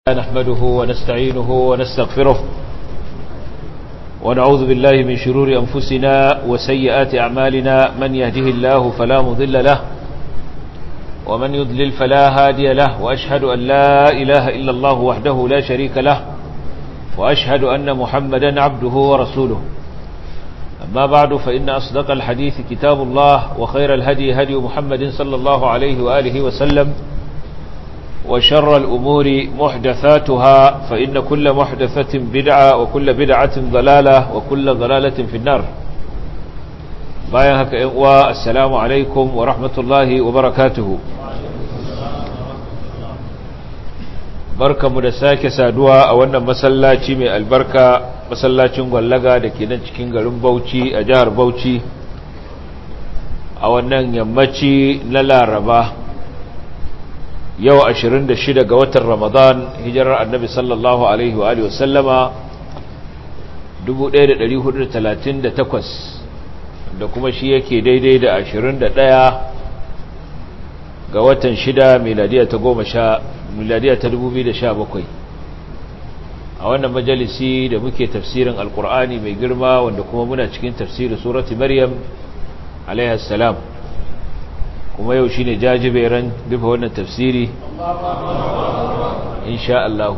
نحمده ونستعينه ونستغفره ونعوذ بالله من شرور أنفسنا وسيئات أعمالنا من يهده الله فلا مضل له ومن يضلل فلا هادي له وأشهد أن لا إله إلا الله وحده لا شريك له وأشهد أن محمدا عبده ورسوله أما بعد فإن أصدق الحديث كتاب الله وخير الهدي هدي محمد صلى الله عليه وآله وسلم وشر الأمور محدثاتها فإن كل محدثة بدعة وكل بدعة ضلالة وكل ضلالة في النار بايهك والسلام عليكم ورحمة الله وبركاته بركة مدساك سادوا أولا مسلاتي من البركة مسلاتي مغلقة لكي ننشكين غلوم بوشي أجار بوشي أولا يمتي للا رباه yau 26 ga watan Ramadan hijirar annabi sallallahu alaihi wa alihi wasallama 1438 da kuma shi yake daidai da 21 ga watan 6 miladiya ta 2017 a wannan majalisi da muke tafsirin alkur'ani mai girma wanda kuma muna cikin tafsirin surati maryam alaiha salam kuma yau shine jajiberan dufa wannan tafsiri insha Allah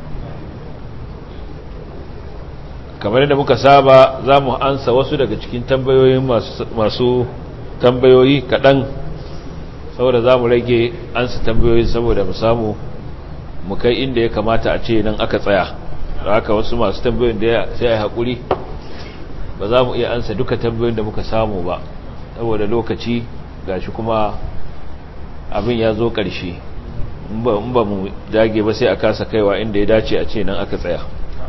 kamar da muka saba zamu ansa wasu daga cikin tambayoyin masu tambayoyi kadan saboda zamu rage ansa tambayoyin saboda mu samu mu kai inda ya kamata a ce nan aka tsaya haka wasu masu tambayoyin da sai ai hakuri ba za mu iya ansa duka tambayoyin da muka samu ba saboda lokaci gashi kuma abin ya zo ƙarshe in ba mu dage ba sai a kasa kaiwa inda ya dace a ce nan aka tsaya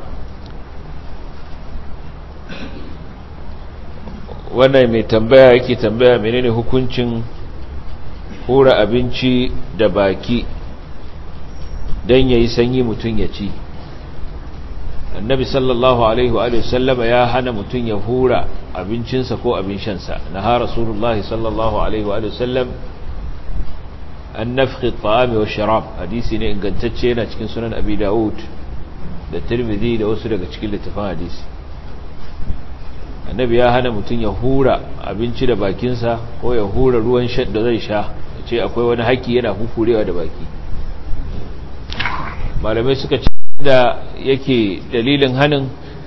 wannan mai tambaya yake tambaya menene hukuncin hura abinci da baki don yayi sanyi mutum ya ci annabi sallallahu alaihi wa sallama ya hana mutum ya hura abincinsa ko abin shansa naha rasulullahi sallallahu alaihi wa sallam an nafkhi at-ta'ami wa sharab hadisi ne ingantacce yana cikin sunan abi daud da tirmidhi da wasu daga cikin littafan hadisi annabi ya hana mutum ya hura abinci da bakinsa ko ya hura ruwan sha da zai sha yace akwai wani haki yana hukurewa da baki malamai suka ce da yake dalilin hanin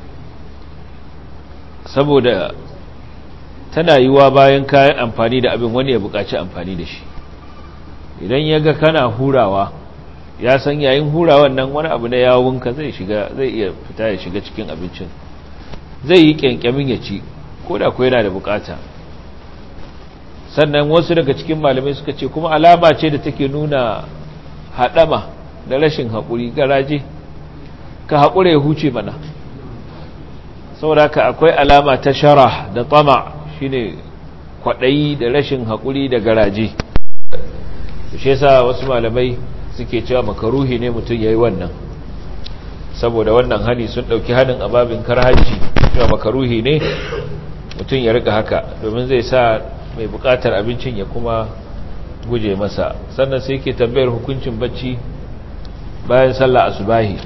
saboda tana yiwa bayan kayan amfani da abin wani ya buƙaci amfani da shi idan ya ga kana hurawa ya san yayin hurawan nan wani abu na yawunka zai iya fita ya shiga cikin abincin zai yi kyankyamin ya ci ko da kuwa yana da buƙata sannan wasu daga cikin malamai suka ce kuma alama ce da take nuna haɗama da rashin haƙuri garaje ka haƙura ya huce mana saboda ka akwai alama ta shara da tama shine kwaɗayi da rashin haƙuri da garaje shi yasa wasu malamai suke cewa makaruhi ne mutum yayi wannan saboda wannan hani sun ɗauki hanin ababin karhaji cewa makaruhi ne mutum ya rika haka domin zai sa mai buƙatar abincin ya kuma guje masa sannan sai ke tambayar hukuncin bacci bayan sallah asubahi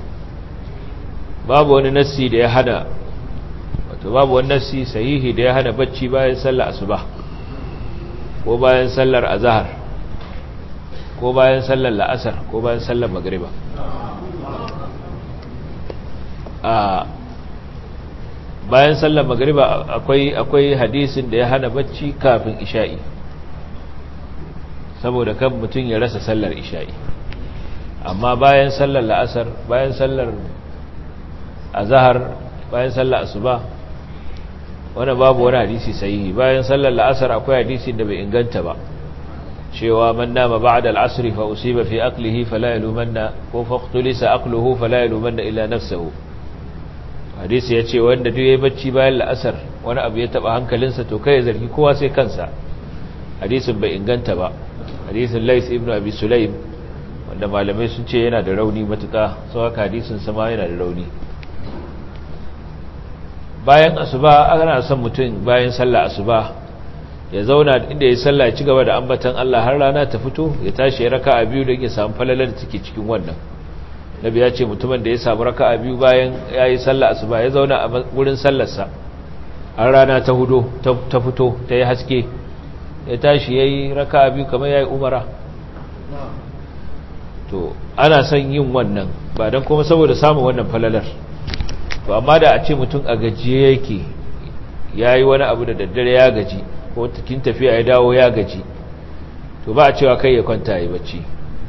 babu wani nassi da ya hana wato babu wani nassi sahihi da ya hana bacci bayan sallar asuba ko bayan sallar azhar ko bayan sallar la'asar ko bayan sallar magriba bayan sallar magriba akwai hadisin da ya hana bacci kafin isha'i saboda kan mutum ya rasa sallar isha'i amma bayan sallar la'asar bayan sallar azhar bayan sallar asuba wanda babu wani hadisi sahihi bayan sallar la'asar akwai hadisi da bai inganta ba cewa man nama ba'da al-asr fa usiba fi aqlihi fala yalumanna ko faqtulisa aqluhu fala yalumanna illa nafsuhu hadisi yace wanda duk yayi bacci bayan la'asar wani abu ya taba hankalinsa to kai ya zargi kowa sai kansa hadisin bai inganta ba hadisin Lais ibn Abi Sulaim wanda malamai sun ce yana da rauni matuƙa sau haka hadisin sama yana da rauni bayan asuba ana son mutum bayan sallah asuba ya zauna inda ya sallah ci gaba da ambatan Allah har rana ta fito ya tashi ya raka'a biyu da yake samu falalar da take cikin wannan nabi ya ce mutumin da ya samu raka'a biyu bayan yayi sallah asuba ya zauna a gurin sallarsa har rana ta fito ta yi haske ya tashi yayi raka'a biyu kamar yayi umara to ana son yin wannan ba dan kuma saboda samun wannan falalar to amma da a ce mutum a gajiye yake yayi wani abu da daddare ya gaji ko cikin tafiya ya dawo ya gaji to ba a cewa kai ya kwanta yi bacci.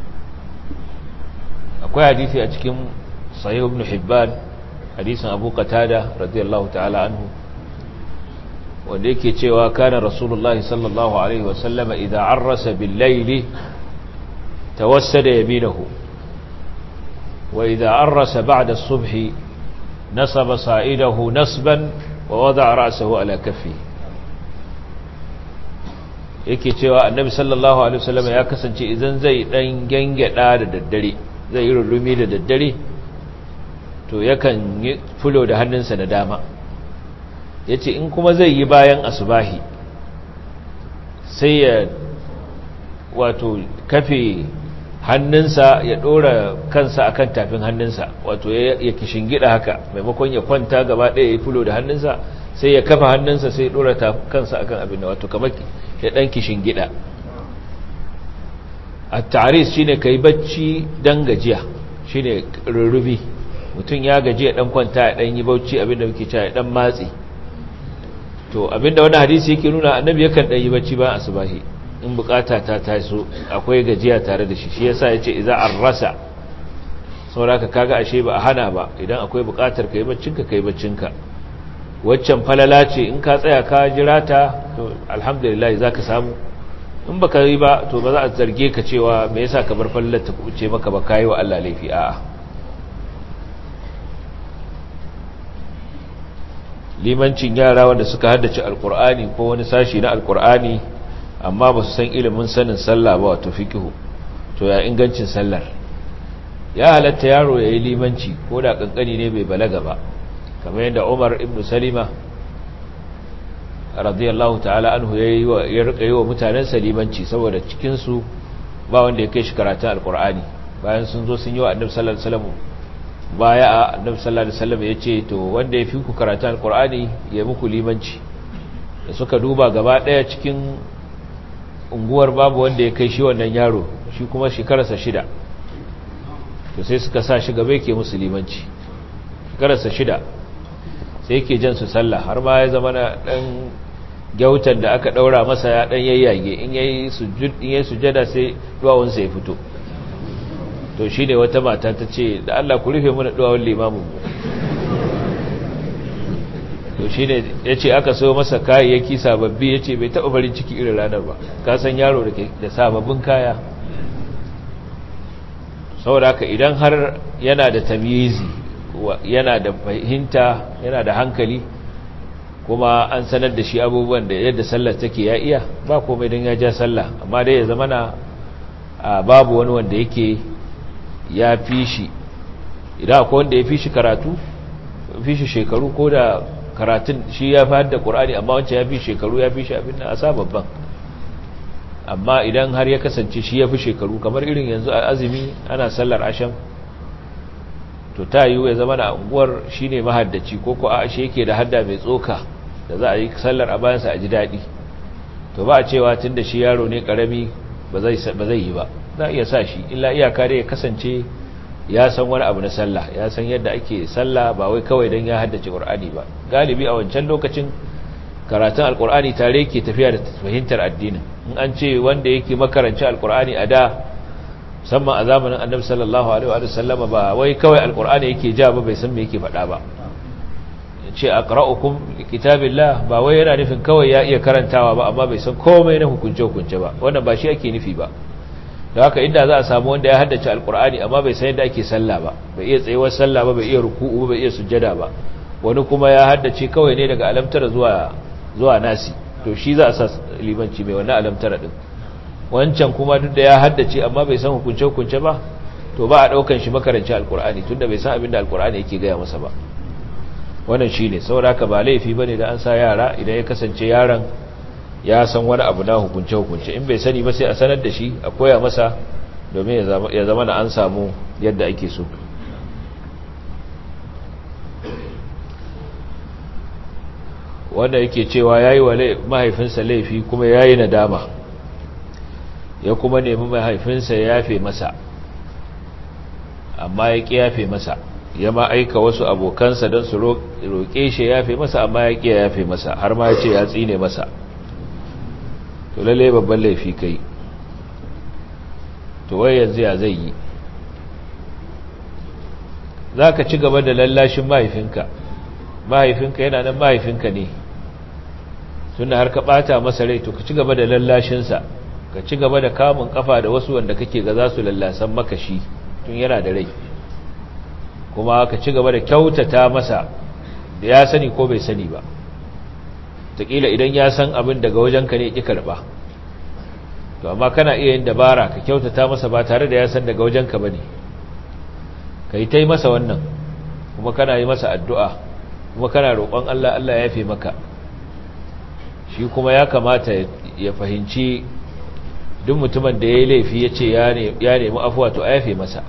akwai hadisi a cikin sahih ibn hibban hadisin abu qatada radiyallahu ta'ala anhu wanda yake cewa kana rasulullahi sallallahu alaihi wasallama idza arrasa bil layli tawassada yaminahu wa idza arrasa ba'da as-subhi nasaba sa'idahu nasban wa wada'a ra'sahu ala kaffi. yake cewa annabi sallallahu alaihi wasallama ya kasance idan zai dan gangada da daddare zai yi rulumi da daddare to yakan yi fulo da hannunsa na dama yace in kuma zai yi bayan asubahi sai ya wato kafe hannunsa ya dora kansa akan tafin hannunsa wato ya kishingida haka maimakon ya kwanta gaba ɗaya ya fulo da hannunsa sai ya kafa hannunsa sai ya dora kansa akan abin da wato kamar ya dan kishingida. at-ta'ris shine kai bacci dan gajiya shine rurrubi mutum ya gajiya dan kwanta ya dan yi bacci abinda muke cewa ya dan matsi to abinda wannan hadisi yake nuna annabi yakan dan yi bacci bayan asubahi in bukata ta taso akwai gajiya tare da shi yasa yace idza arrasa saboda kaga ashe ba a hana ba idan akwai bukatar kai baccinka kai baccinka waccan falala ce in ka tsaya ka jira ta to alhamdulillah zaka samu in baka yi ba to ba za a zarge ka cewa me yasa ka bar fallar ta kuce maka ba kai wa Allah laifi a'a. limancin yara wanda suka haddace alqur'ani ko wani sashi na alqur'ani amma ba su san ilimin sanin sallah ba wato fiqhu to ya ingancin sallar ya halatta yaro yayi limanci ko da kankani ne bai balaga ba kamar yadda Umar ibn Salima radiyallahu ta'ala anhu ya rika yi wa mutanen salimanci saboda cikinsu ba wanda ya kai shi karatun alkur'ani bayan sun zo sun yi wa annabi sallallahu alaihi wasallam baya annabi sallallahu alaihi wasallam ya ce to wanda ya fi ku karatun alkur'ani ya muku limanci da suka duba gaba daya cikin unguwar babu wanda ya kai shi wannan yaro shi kuma shekararsa 6 to sai suka sa shi gaba yake musu limanci shekararsa 6 sai yake jan su sallah har ma ya zama na dan gyautan da aka daura masa ya dan yayyage in yayi sujjada sai duwawun sa ya fito to shine wata mata ta ce da Allah ku rufe mana duwawun limamin mu to shine yace aka so masa kayayyaki sababbi yace bai taba farin ciki irin ranar ba ka san yaro da sababbin kaya saboda haka idan har yana da tamyizi yana da fahimta yana da hankali kuma an sanar da shi abubuwan da yadda sallar take ya iya ba komai don ya ja sallah amma dai ya zama na babu wani wanda yake ya fi shi idan akwai wanda ya fi shi karatu fi shi shekaru ko da karatun shi ya fi hadda ƙur'ani amma wancan ya fi shekaru ya fi shi abin da a sa babban amma idan har ya kasance shi ya fi shekaru kamar irin yanzu a azumi ana sallar asham to ta yiwu ya zama na unguwar shi ne mahaddaci ko ko a shi yake da hadda mai tsoka da za a yi sallar a bayansa a ji daɗi to ba a cewa tun da shi yaro ne ƙarami ba zai yi ba za a iya sa shi illa iyaka dai ya kasance ya san wani abu na sallah ya san yadda ake sallah ba wai kawai don ya haddace ƙur'ani ba galibi a wancan lokacin karatun alƙur'ani tare ke tafiya da fahimtar addinin in an ce wanda yake makaranci alƙur'ani a da musamman a zamanin annabi sallallahu alaihi wa sallama ba wai kawai alqur'ani yake ja ba bai san me yake faɗa ba yace aqra'ukum kitabillah ba wai yana nufin kawai ya iya karantawa ba amma bai san komai na hukunce ba wannan ba shi ake nufi ba da haka inda za a samu wanda ya haddace alqur'ani amma bai san yadda ake sallah ba bai iya tsayuwar sallah ba bai iya ruku'u ba bai iya sujjada ba wani kuma ya haddace kawai ne daga alamtara zuwa nasi to shi za a sa limanci mai wannan alamtara din wancan kuma duk da ya haddace amma bai san hukunce ba to ba a daukan shi makaranci alkur'ani tunda bai san abin da alkur'ani yake gaya masa ba wannan shine saboda haka ba laifi bane da an sa yara idan ya kasance yaron ya san wani abu na hukunce in bai sani ba sai a sanar da shi a koya masa domin ya zama na an samu yadda ake so wanda yake cewa yayi wa mahaifinsa laifi kuma yayi nadama, ya kuma nemi mahaifinsa ya yafe masa amma ya ƙi yafe masa, ya ma aika wasu abokansa don su roƙe shi ya yafe masa amma ya ƙi yafe masa, har ma ya ce ya tsine masa. To lalle babban laifi kai, to wai yanzu ya zai yi? za ka ci gaba da lallashin mahaifinka yana nan mahaifinka ne, tunda har ka ɓata masa rai, to ka ci gaba da lallashinsa, ka ci gaba da kamun kafa da wasu wanda kake ga za su lallasan maka shi tun yana da rai, kuma ka ci gaba da kyautata masa da ya sani ko bai sani ba. Taƙila idan ya san abin daga wajenka ne ƙi karɓa, to amma kana iya yin dabara ka kyautata masa ba tare da ya san daga wajenka ba ne, ka yi ta yi masa wannan, kuma kana yi masa addu'a, kuma kana roƙon Allah ya yafe maka. Shi kuma ya kamata ya fahimci duk mutumin da ya yi laifi ya ce ya nemi afuwa, to a yafe masa.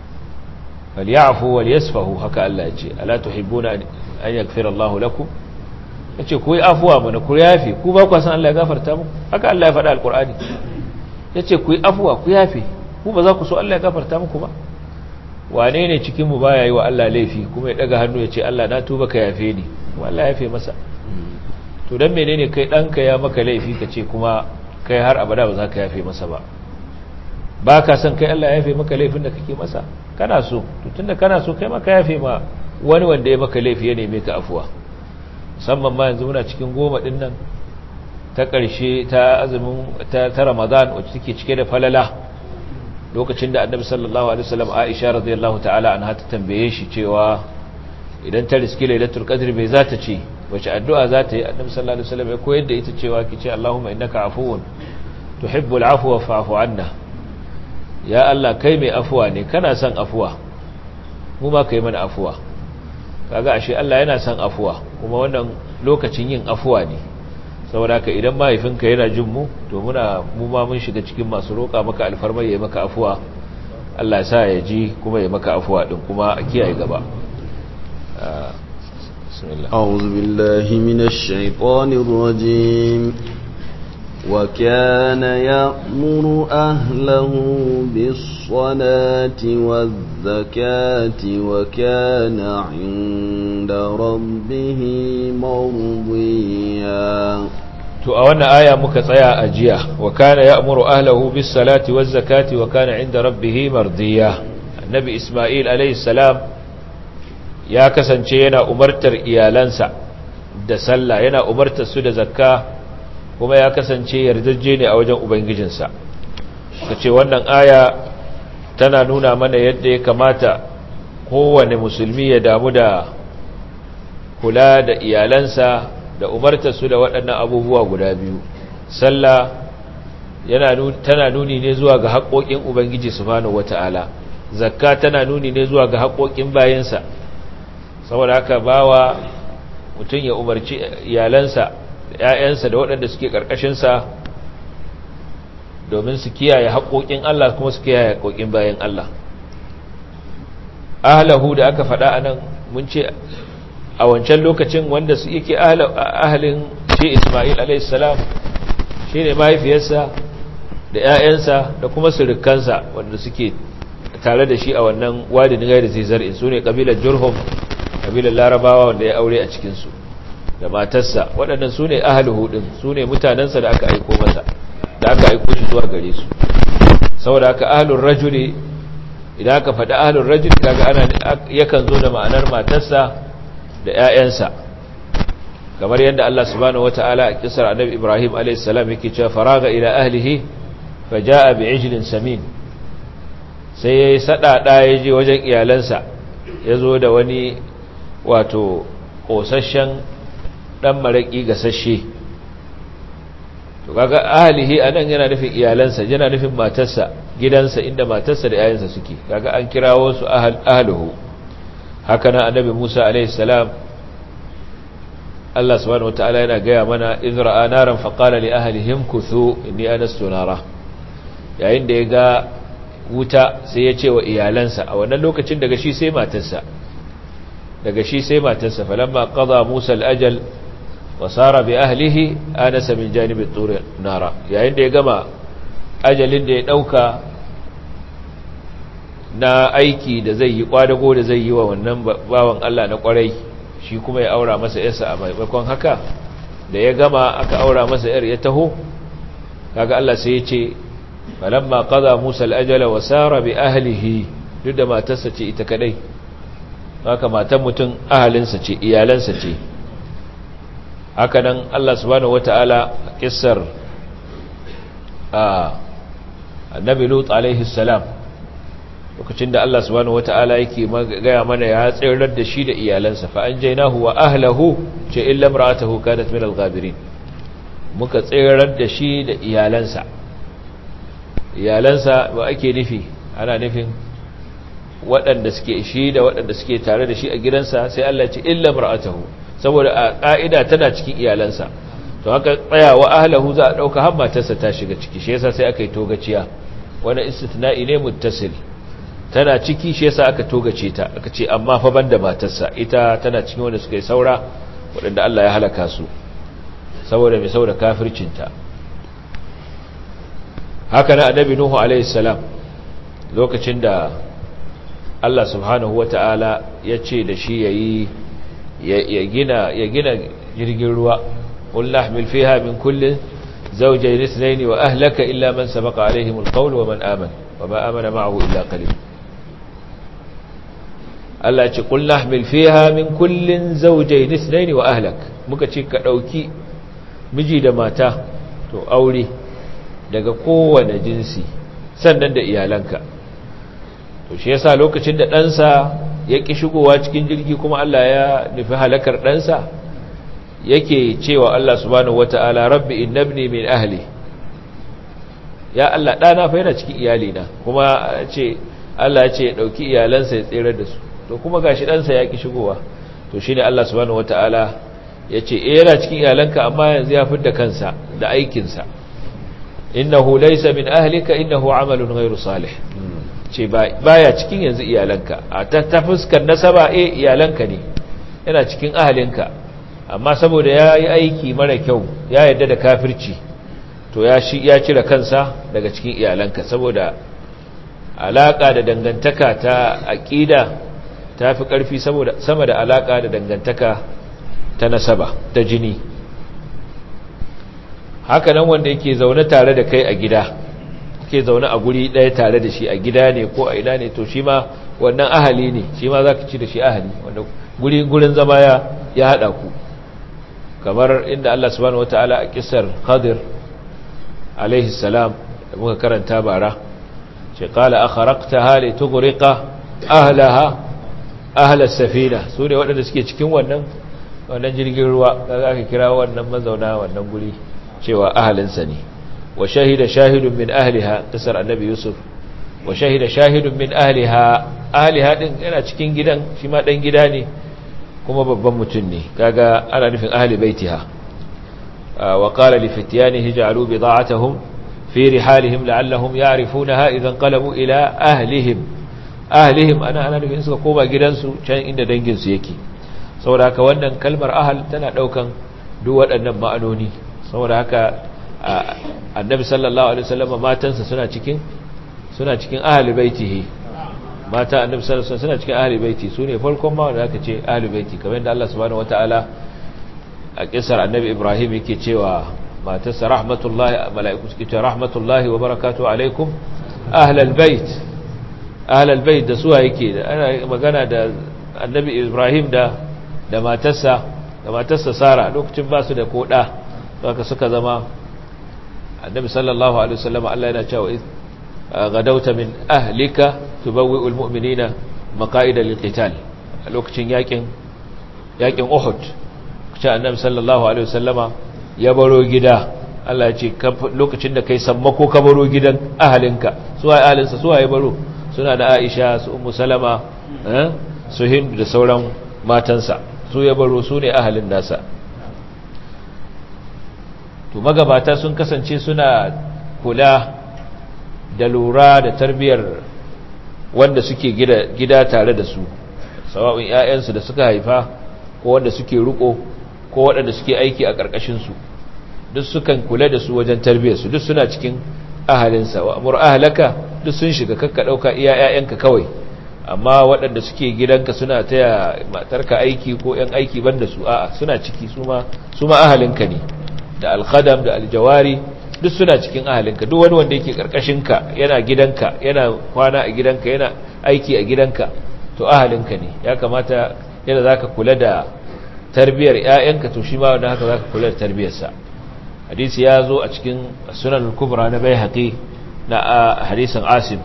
falyafu wal yasfahu, haka Allah ya ce, ala tuhibbuna an yaghfira Allahu lakum, yace ku yi afuwa mana ku yafe, ku ba ku san Allah ya gafarta muku, haka Allah ya faɗa alqur'ani, yace ku yi afuwa ku yafe, ku ba za ku so Allah ya gafarta muku ba. Wane ne cikin mu baya yi wa Allah laifi kuma ya daga hannu ya ce Allah na tuba ka yafe ni, kuma Allah ya yafe masa? To dan menene kai danka ya maka laifi ka ce kuma kai har abada ba za ka yafe masa ba? Ba ka san kai Allah ya yafe maka laifin da kake masa? Kana so, to tunda kana so kai maka yafe ma wani wanda ya maka laifi ya neme ka afuwa. Musamman ma yanzu muna cikin 10 din nan ta ƙarshe ta azumin ta Ramadan, wacce take cike da falala, lokacin da Annabi sallallahu alaihi wasallam Aisha radiyallahu ta'ala anha ta tambaye shi cewa idan ta riski lailatul qadr bai za ta ce, wace addu'a za ta yi? Annabi sallallahu alaihi wasallam ya koyar da ita cewa ki ce Allahumma innaka afuwun tuhibbul afwa fa'fu anna, ya Allah kai mai afuwa ne, kana son afuwa, mu ma kai mana afuwa. Kaga ashe Allah yana son afuwa, kuma wannan lokacin yin afuwa ne. Saboda haka idan mahaifinka yana jin mu, to mu ma mun shiga cikin masu roƙa maka alfarma ya maka afuwa. Allah ya sa ya ji kuma ya maka afuwa din, kuma a kiyaye gaba. Bismillah. A'udhu billahi minash shaitanir rajim. Wa kana ya'muru ahlahu bis-salati waz-zakati wa kana 'inda rabbih mardiya. To a wannan aya muka tsaya a jiya, wa kana ya'muru ahlahu bis-salati waz-zakati wa kana 'inda rabbih mardiya. Annabi Isma'il alayhi salam ya kasance yana umartar iyalansa da sallah, yana umartar su da zakka, kuma ya kasance yardajje ne a wajen ubangijinsa. Kace wannan aya tana nuna mana yadda ya kamata kowane musulmi ya damu da kula da iyalansa da umartar su da waɗannan abubuwa guda biyu. Sallah tana nuni ne zuwa ga haƙoƙin ubangiji subhanahu wataala, zakka tana nuni ne zuwa ga haƙoƙin bayinsa. Saboda haka bawa mutum ya umarci iyalansa da ‘ya'yansa da waɗanda suke ƙarƙashinsa domin su kiyaye haƙoƙin Allah kuma su kiyaye haƙoƙin bayan Allah. Ahlahu da aka faɗa a nan, mun ce a wancan lokacin wanda su yake ahalin shi Ismail alaihissalam shi ne mahaifiyarsa da ‘ya'yansa da kuma surukansa wanda suke tare da shi a wannan wadin gairi zai zar'in, su ne ƙabilar Jurhum, ƙabilar Larabawa wanda ya aure a cikinsu, da matarsa. Waɗannan su ne ahaluhu ɗin, su ne mutanensa da aka aiko masa, da aka aiko shi zuwa gare su. Saboda haka ahalun rajuli, idan aka faɗi ahalun rajuli, kaga yakan zo da ma'anar matarsa da ‘ya'yansa, kamar yadda Allah subhanahu wata'ala a kisar annabi Ibrahim a.s. yake cewa faraga ila ahlihi fa ja'a bi ijlin samin, sai ya yi saɗaɗa ya je wajen iyalansa, ya zo da wani wato ƙosasshen ɗan maraƙi gasasshe. To kaga ahlihi anan yana nufin iyalansa, yana nufin matarsa, gidansa inda matarsa da yayansa suke, kaga an kirawo su ahluhu. Haka nan annabi Musa alaihi salam, Allah subhanahu wataala yana gaya mana izra'a naran faqala li ahlihim kuthu inni anastu nara, yayin da ya ga wuta sai ya ce wa iyalansa, a wannan lokacin daga shi sai matarsa falamma qada Musa al-ajal wasara bi ahlihi anasa min janibi tur nara yayin da ya gama ajalin da ya dauka na aiki da zai yi kwadago da zai yi wa wannan bawan Allah na kwarai shi kuma ya aura masa yarsa a maimakon haka da ya gama aka aura masa yar ya taho kaga Allah sai ya ce falamma qada Musa al-ajala wa sara bi ahlihi duk da matarsa ce ita kadai haka matan mutum ahalinsa ce iyalansa ce haka nan Allah subhanahu wataala kissar annabi Lut alaihi salam lokacin da Allah subhanahu wataala yake gaya mana ya tsirar da shi da iyalansa fa anjaynahu wa ahlihi ce illa imra'atuhu kanat min al-ghabirin muka tsirar da shi da iyalansa ba ake nufi ana nufin waɗanda suke shi da waɗanda suke tare da shi a gidansa sai Allah ce illa imra'atuhu saboda a ƙa'ida tana cikin iyalansa to haka tsayawa ahlihi za a dauka har matarsa ta shiga ciki shi yasa sai aka yi togaciya wannan istitna'i ne muttasil tana ciki shi yasa aka togace ta aka ce amma fa banda matarsa ita tana cikin wanda suka yi saura waɗanda Allah ya halaka su saboda mai saboda kafircinta haka na annabi Nuhu alaihi salam lokacin da Allah subhanahu wata'ala ya ce da shi ya gina jirgin ruwa qul nahmil fiha min kulli zawjayn ithnayn wa ahlaka illa man sabaqa alaihim alqawl wa man amana wa ma amana ma'ahu illa qalil Allah ya ce qul nahmil fiha min kullin zawjayn ithnayn wa ahlak muka ce ka dauki miji da mata to aure daga kowane jinsi sannan da iyalanka to shi yasa lokacin da ɗansa ya ƙi shigowa cikin jirgi kuma Allah ya nufi halakar ɗansa yake cewa Allah subhanahu wata'ala rabbi innabni min ahli ya Allah ɗana fa yana cikin iyalina kuma ce Allah ya ce ya ɗauki iyalansa ya tsere da su to kuma gashi ɗansa ya ƙi shigowa to shine Allah subhanahu wata'ala ya ce yana cikin iyalanka amma yanzu ya fidda kansa da aikinsa innahu laysa min ahlika innahu amalun ghayru salih ce baya cikin yanzu iyalanka a ta fuskar nasaba iyalanka ne yana cikin ahalinka amma saboda ya yi aiki mara kyau ya yarda da kafirci to ya cire kansa daga cikin iyalanka saboda alaka da dangantaka ta aqida ta fi karfi sama da alaka da dangantaka ta nasaba ta jini haka nan wanda yake zaune tare da kai a gida ke zaune a guri ɗaya tare da shi a gida ne ko a ina ne to shi ma wannan ahali ne shi ma za ka ci da shi ahali wanda gurin zama ya haɗa ku kamar inda Allah subhanahu wataala a kisar Khadir alaihi salam da muka karanta bara ce qala akhraqtaha li tughriqa ahla safina su ne waɗanda suke cikin wannan jirgin ruwa kaga aka kira wannan mazauna wannan guri cewa ahalinsa ne wa shahida shahidun min ahliha tasar annabi yusuf wa shahida shahidun min ahliha din yana cikin gidan shi ma dan gida ne kuma babban mutum ne kaga ana nufin ahli baitiha wa qala li fityanihi ja'alu bida'atuhum fi rihalihim la'allahum ya'rifunaha idan qalabu ila ahlihim ana nufin suka koma gidansu can inda dangin su yake saboda haka wannan kalmar ahal tana daukan duk waɗannan ma'anoni saboda haka annabi sallallahu alaihi wasallam matansa suna cikin ahli baitihi mata annabi sallallahu alaihi wasallam suna cikin ahli baiti sune farkon ma wanda aka ce ahli baiti kamar yadda Allah subhanahu wataala a kisar annabi Ibrahim yake cewa matarsa rahmatullahi malaiku suke cewa rahmatullahi wa barakatuhu alaikum ahlal bait da suwa yake ana magana da annabi Ibrahim da matarsa Sara lokacin ba su da koda haka suka zama annabi sallallahu alaihi wasallam Allah yana cewa gadauta min ahlika tubawwi'ul mu'minina maqa'ida lilqital lokacin yakin Uhud kace annabi sallallahu alaihi wasallama ya baro gida Allah ya ce lokacin da kai sammako ka baro gidan ahalinka suwaye ahalinsa suwaye baro suna da Aisha su Ummu Salama su Hind da sauran matansa su ya baro su ne ahalin nasa to magabata sun kasance suna kula da lura da tarbiyar wanda suke gida tare da su sawa'un ƴaƴansu da suka haifa ko wanda suke riko ko waɗanda suke aiki a ƙarƙashinsu duk sukan kula da su wajen tarbiyyarsu duk suna cikin ahalinsa wa amur ahlaka duk sun shiga kakka ɗauka iya ‘ya'yanka kawai amma waɗanda suke gidanka suna taya matarka aiki ko ‘yan aiki banda su a'a suna ciki su ma ahalinka ne da alkhadam da aljawari duk suna cikin ahalinka duk wani wanda yake ƙarƙashinka yana gidanka yana kwana a gidanka yana aiki a gidanka to ahalinka ne ya kamata yadda za ka kula da tarbiyyar ‘ya'yanka to shi ma wanda haka za ka kula da tarbiyyarsa hadisi ya zo a cikin sunan al-kubra na Baihaqi na hadisin Asim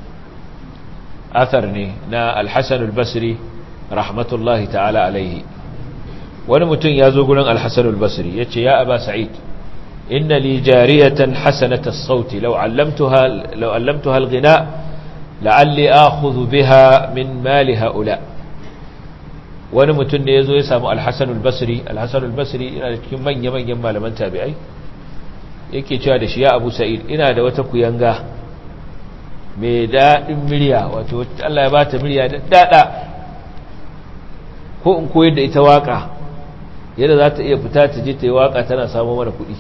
athar ne na al-Hasan al-Basri rahmatullahi ta'ala alaihi wani mutum ya zo gurin al-Hasan al-Basri yace ya Aba Sa'id inna li jariyatan hasanata as-sauti law 'allamtuha al-ghina la'alli akhudhu biha min mali ha'ula wani mutum ne ya zo ya samu al-Hasan al-Basri yana da cikin manya-manyan malaman tabi'ai yake cewa da shi ya Abu Sa'id ina da wata kuyanga mai daɗin murya wato Allah ya bata murya da daɗa ko in koyar da ita waka yadda za ta iya fita ta je ta yi waka tana samun mana kuɗi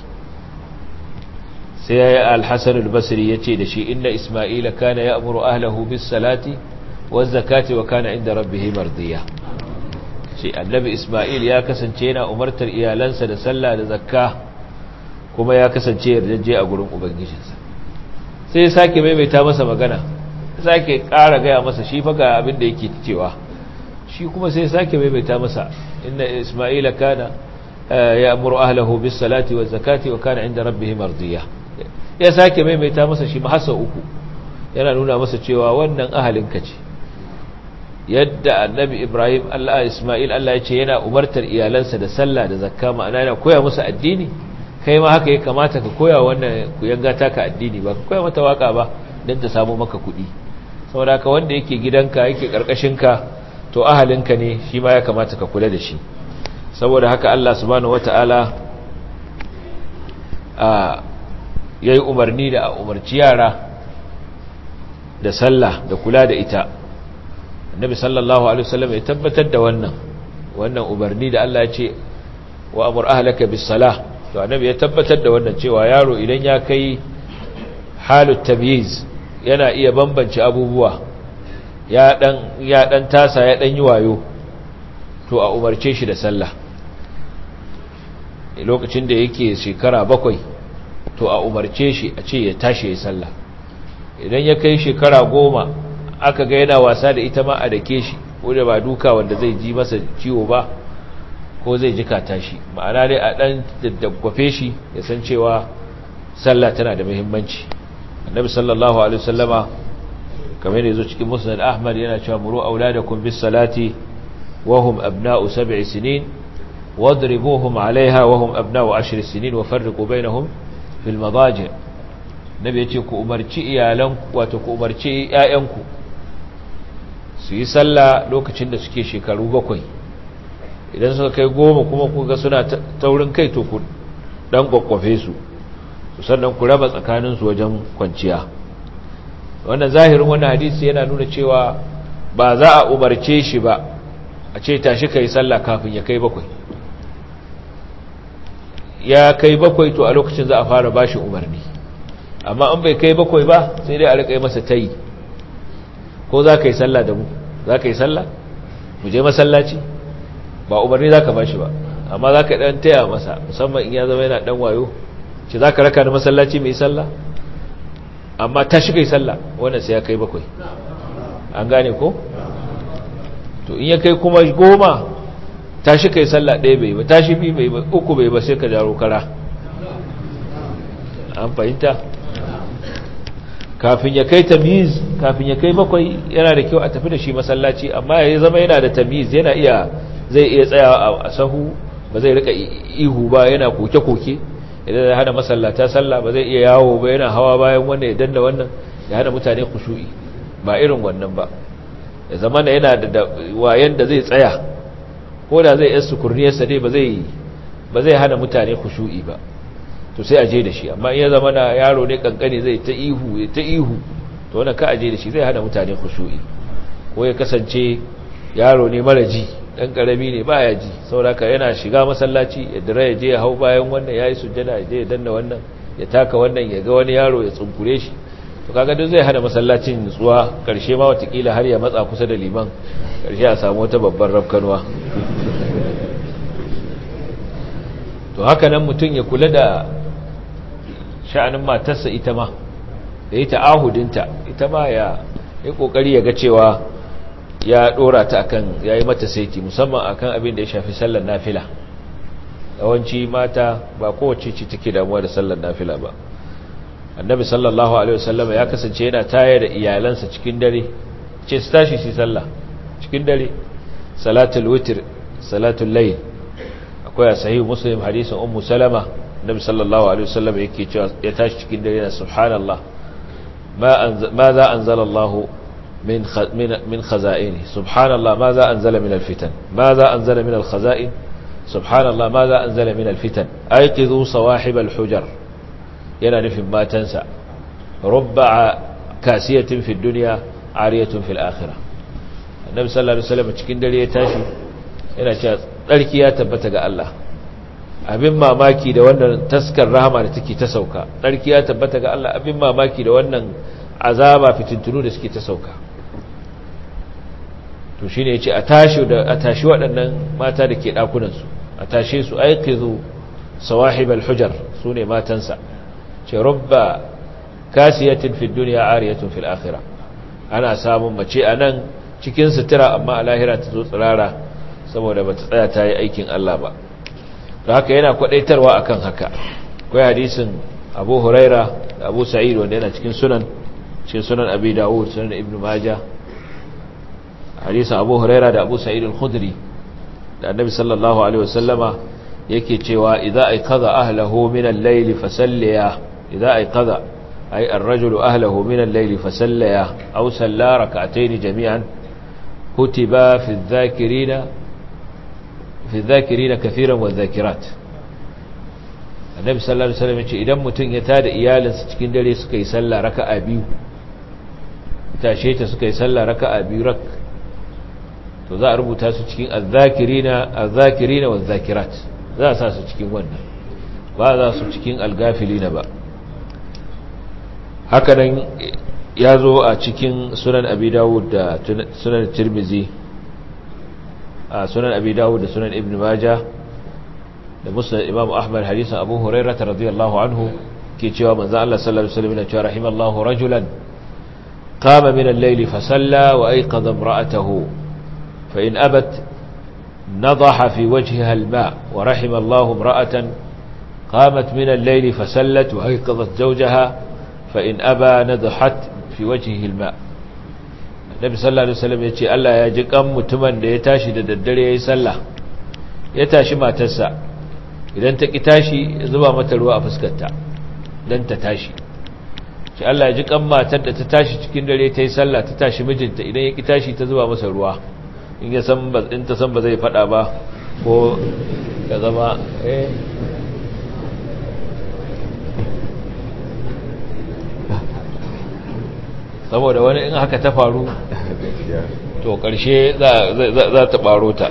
sai al-Hasan al-Basri ya ce da shi inna Isma'ila kana ya'muru ahlahu bis salati waz zakati wa kana inda rabbih mardiya shi annabi Isma'il ya kasance yana umartar iyalansa da sallah da zakka kuma ya kasance yardaje a gurin ubangijinsa sai ya sake maimaita masa magana sake ƙara gaya masa shi fa ga abin da yake cewa shi kuma sai ya sake maimaita masa inna Isma'ila kana ya'muru ahlahu bis salati waz zakati wa kana inda rabbih mardiya ya sake maimaita masa shi mahassa uku yana nuna masa cewa wannan ahalinka ce yadda annabi Ibrahim Isma'il Allah ya ce yana umartar iyalansa da sallah da zakka ma'ana yana koya musu addini kai ma haka ya kamata ka koya wannan kuyanga taka addini ba ka koya mata waka ba don ta samu maka kuɗi saboda haka wanda yake gidanka yake ka to ahalinka ne shi ma ya kamata ka kula da shi saboda haka Allah subhanahu wata'ala yayi umarni da a umarci yara da sallah da kula da ita annabi sallallahu alaihi wasallam ya tabbatar da wannan umarni da Allah ya ce wa amur ahlaka bis salah to annabi ya tabbatar da wannan cewa yaro idan ya kai halut tamyiz yana iya bambance abubuwa ya dan tasa ya dan yi wayo to a umarce shi da sallah lokacin da yake shekara 7 to a umarce shi a ce ya tashi ya sallah idan ya kai shekara 10 aka ga yana wasa da ita ma a dake shi ko da ba duka wanda zai ji masa ciwo ba ko zai jikata shi ma'ana dai a dan daddagwafe shi ya san cewa sallah tana da muhimmanci annabi sallallahu alaihi wasallama kamar yazo cikin musnad ahmad yana cewa muru auladakum bis salati wa hum abna'u 7 sinin wadribuhum 'alayha wa hum abna'u 10 sinin wa farriqu bainahum fil madaji' nabi yace ku umarci iyalanku wato ku umarci ƴaƴanku su yi sallah lokacin da suke shekaru 7 idan suka kai 10 kuma ku ga suna taurin kai to ku dan kokkofe su sannan ku raba tsakanin su wajen kwanciya wannan zahirin wannan hadisi yana nuna cewa ba za a umarce shi ba a ce tashi kai sallah kafin ya kai 7 ya kai 7 to a lokacin za a fara bashi umarni amma an bai kai 7 ba sai dai a rika yi masa tayi ko za ka yi sallah da mu za ka yi sallah mu je masallaci ba umarni za ka bashi ba amma za ka dan taya masa musamman in ya zama yana dan wayo ce za ka raka da masallaci mai sallah amma tashi kai sallah wannan sai ya kai 7 an gane ko to in ya kai kuma 10 tashi kai sallah 1 bai ba tashi 2 bai ba 3 bai ba sai ka jaro kara an fahimta kafin ya kai tamyiz kafin ya kai 7 yana da kyau a tafi da shi masallaci amma ya zama yana da tamyiz yana zai iya tsayawa a sahu ba zai rika ihu ba yana koke-koke idan ya hana masallata sallah ba zai iya yawo ba yana hawa bayan wannan ya danna wannan ya hana mutane khushu'i ba irin wannan ba ya zama yana da wayan da zai tsaya ko da zai yasu kurniyarsa dai ba zai hana mutane khushu'i ba to sai aje da shi amma in ya zama na yaro ne kankani zai ta ihu to wannan ka aje da shi zai hana mutane khushu'i ko ya kasance yaro ne mara ji dan karami ne baya ji saboda yana shiga masallaci ya dira ya je ya hau bayan wannan yayi sujjada ya je ya danna wannan ya taka wannan ya ga wani yaro ya tsunkure shi to kaga duk zai hana masallacin nutsuwa karshe ma watakila har ya matsa kusa da liman karshe a samu wata babbar rafkanwa to haka nan mutum ya kula da sha'anin matarsa ita ma da yi ta'ahudinta ita ma ya yi kokari ya ga cewa ya dora ta akan yayi mata saiti musamman akan abin da ya shafi sallar nafila yawanci mata ba kowace ce take damuwa da sallar nafila ba annabi sallallahu alaihi wasallam ya kasance yana tayar da iyalansa cikin dare ce su tashi su sallah cikin dare salatul witr salatul layl akwai sahih muslim hadisin ummu salama annabi sallallahu alaihi wasallam yake cewa ya tashi cikin dare na subhanallah ma za anzala Allah من خزائنه سبحان الله ماذا أنزل من الفتن ماذا أنزل من الخزائن سبحان الله ماذا أنزل من الفتن أيقظوا صواحب الحجر ينا نفهم ما تنسى ربع كاسية في الدنيا عارية في الآخرة النبي صلى الله عليه وسلم cikin dare ya tashi yana cewa tsarki ya tabbata ga Allah abin mamaki da wannan taskar rahama da take ta sauka tsarki ya tabbata ga Allah abin mamaki da wannan azaba fitintunu da suke ta sauka to shine yace a tashi waɗannan mata da ke dakunan su a tashe su aiqizu sawahib alhujar sune matansa ce rubba kasiyatin fid dunya ariyatun fil akhirah ana samun mace anan cikin sutura amma a lahira ta zo tsirara saboda bata tsaya ta yi aikin Allah ba to haka yana kwadaitarwa akan haka akwai hadisin Abu Huraira da Abu Sa'id wanda yana cikin sunan Abi Dawud sunan Ibn Majah hadisin Abu Huraira da Abu Sa'id al-Khudri da Annabi sallallahu alaihi wasallama yake cewa idza ayqadha ahlihi min al-layli fasalliya idza ayqadha ay ar-rajulu ahlihi min al-layli fasalliya aw salla rak'atayn jami'an kutiba fi adh-dhakirina kathiran wadh-dhakirat Annabi sallallahu alaihi wasallam yace idan mutun ya tada iyalinsa cikin dare suka yi sallah raka'a biyu tashe ta suka yi sallah raka'a biyu rak to za a rubuta su cikin az-zakirina waz-zakirat za a sa su cikin wannan ba za su cikin al-gafilina ba haka nan ya zo a cikin sunan Abi Dawud da sunan Tirmidhi a sunan Abi Dawud da sunan Ibn Majah da Musnad Imam Ahmad hadisin Abu Hurairah radiyallahu anhu ke cewa manzo Allah sallallahu alaihi wasallam ya ce rahimallahu rajulan qama min al-layli fa salla wa ayqadha imra'atahu fa in abat nadaha fi wajhiha al-ma' wa rahimallahu imra'atan qamat min al-layli fa sallat wa ayqadhat zawjaha fa in aba nadahat fi wajhihi al-ma' Nabi sallallahu alaihi wasallam ya ce Allah ya ji kan mutumin da ya tashi da daddare yayin sallah ya tashi matarsa idan ta ki tashi zuba mata ruwa a fuskarta dan ta tashi shi Allah ya ji kan matar da ta tashi cikin dare ta yi sallah ta tashi mijinta idan ya ki tashi ta zuba masa ruwa in ya san ba in ta san ba zai fada ba ko ya zama saboda wani in haka ta faru to karshe za ta baro ta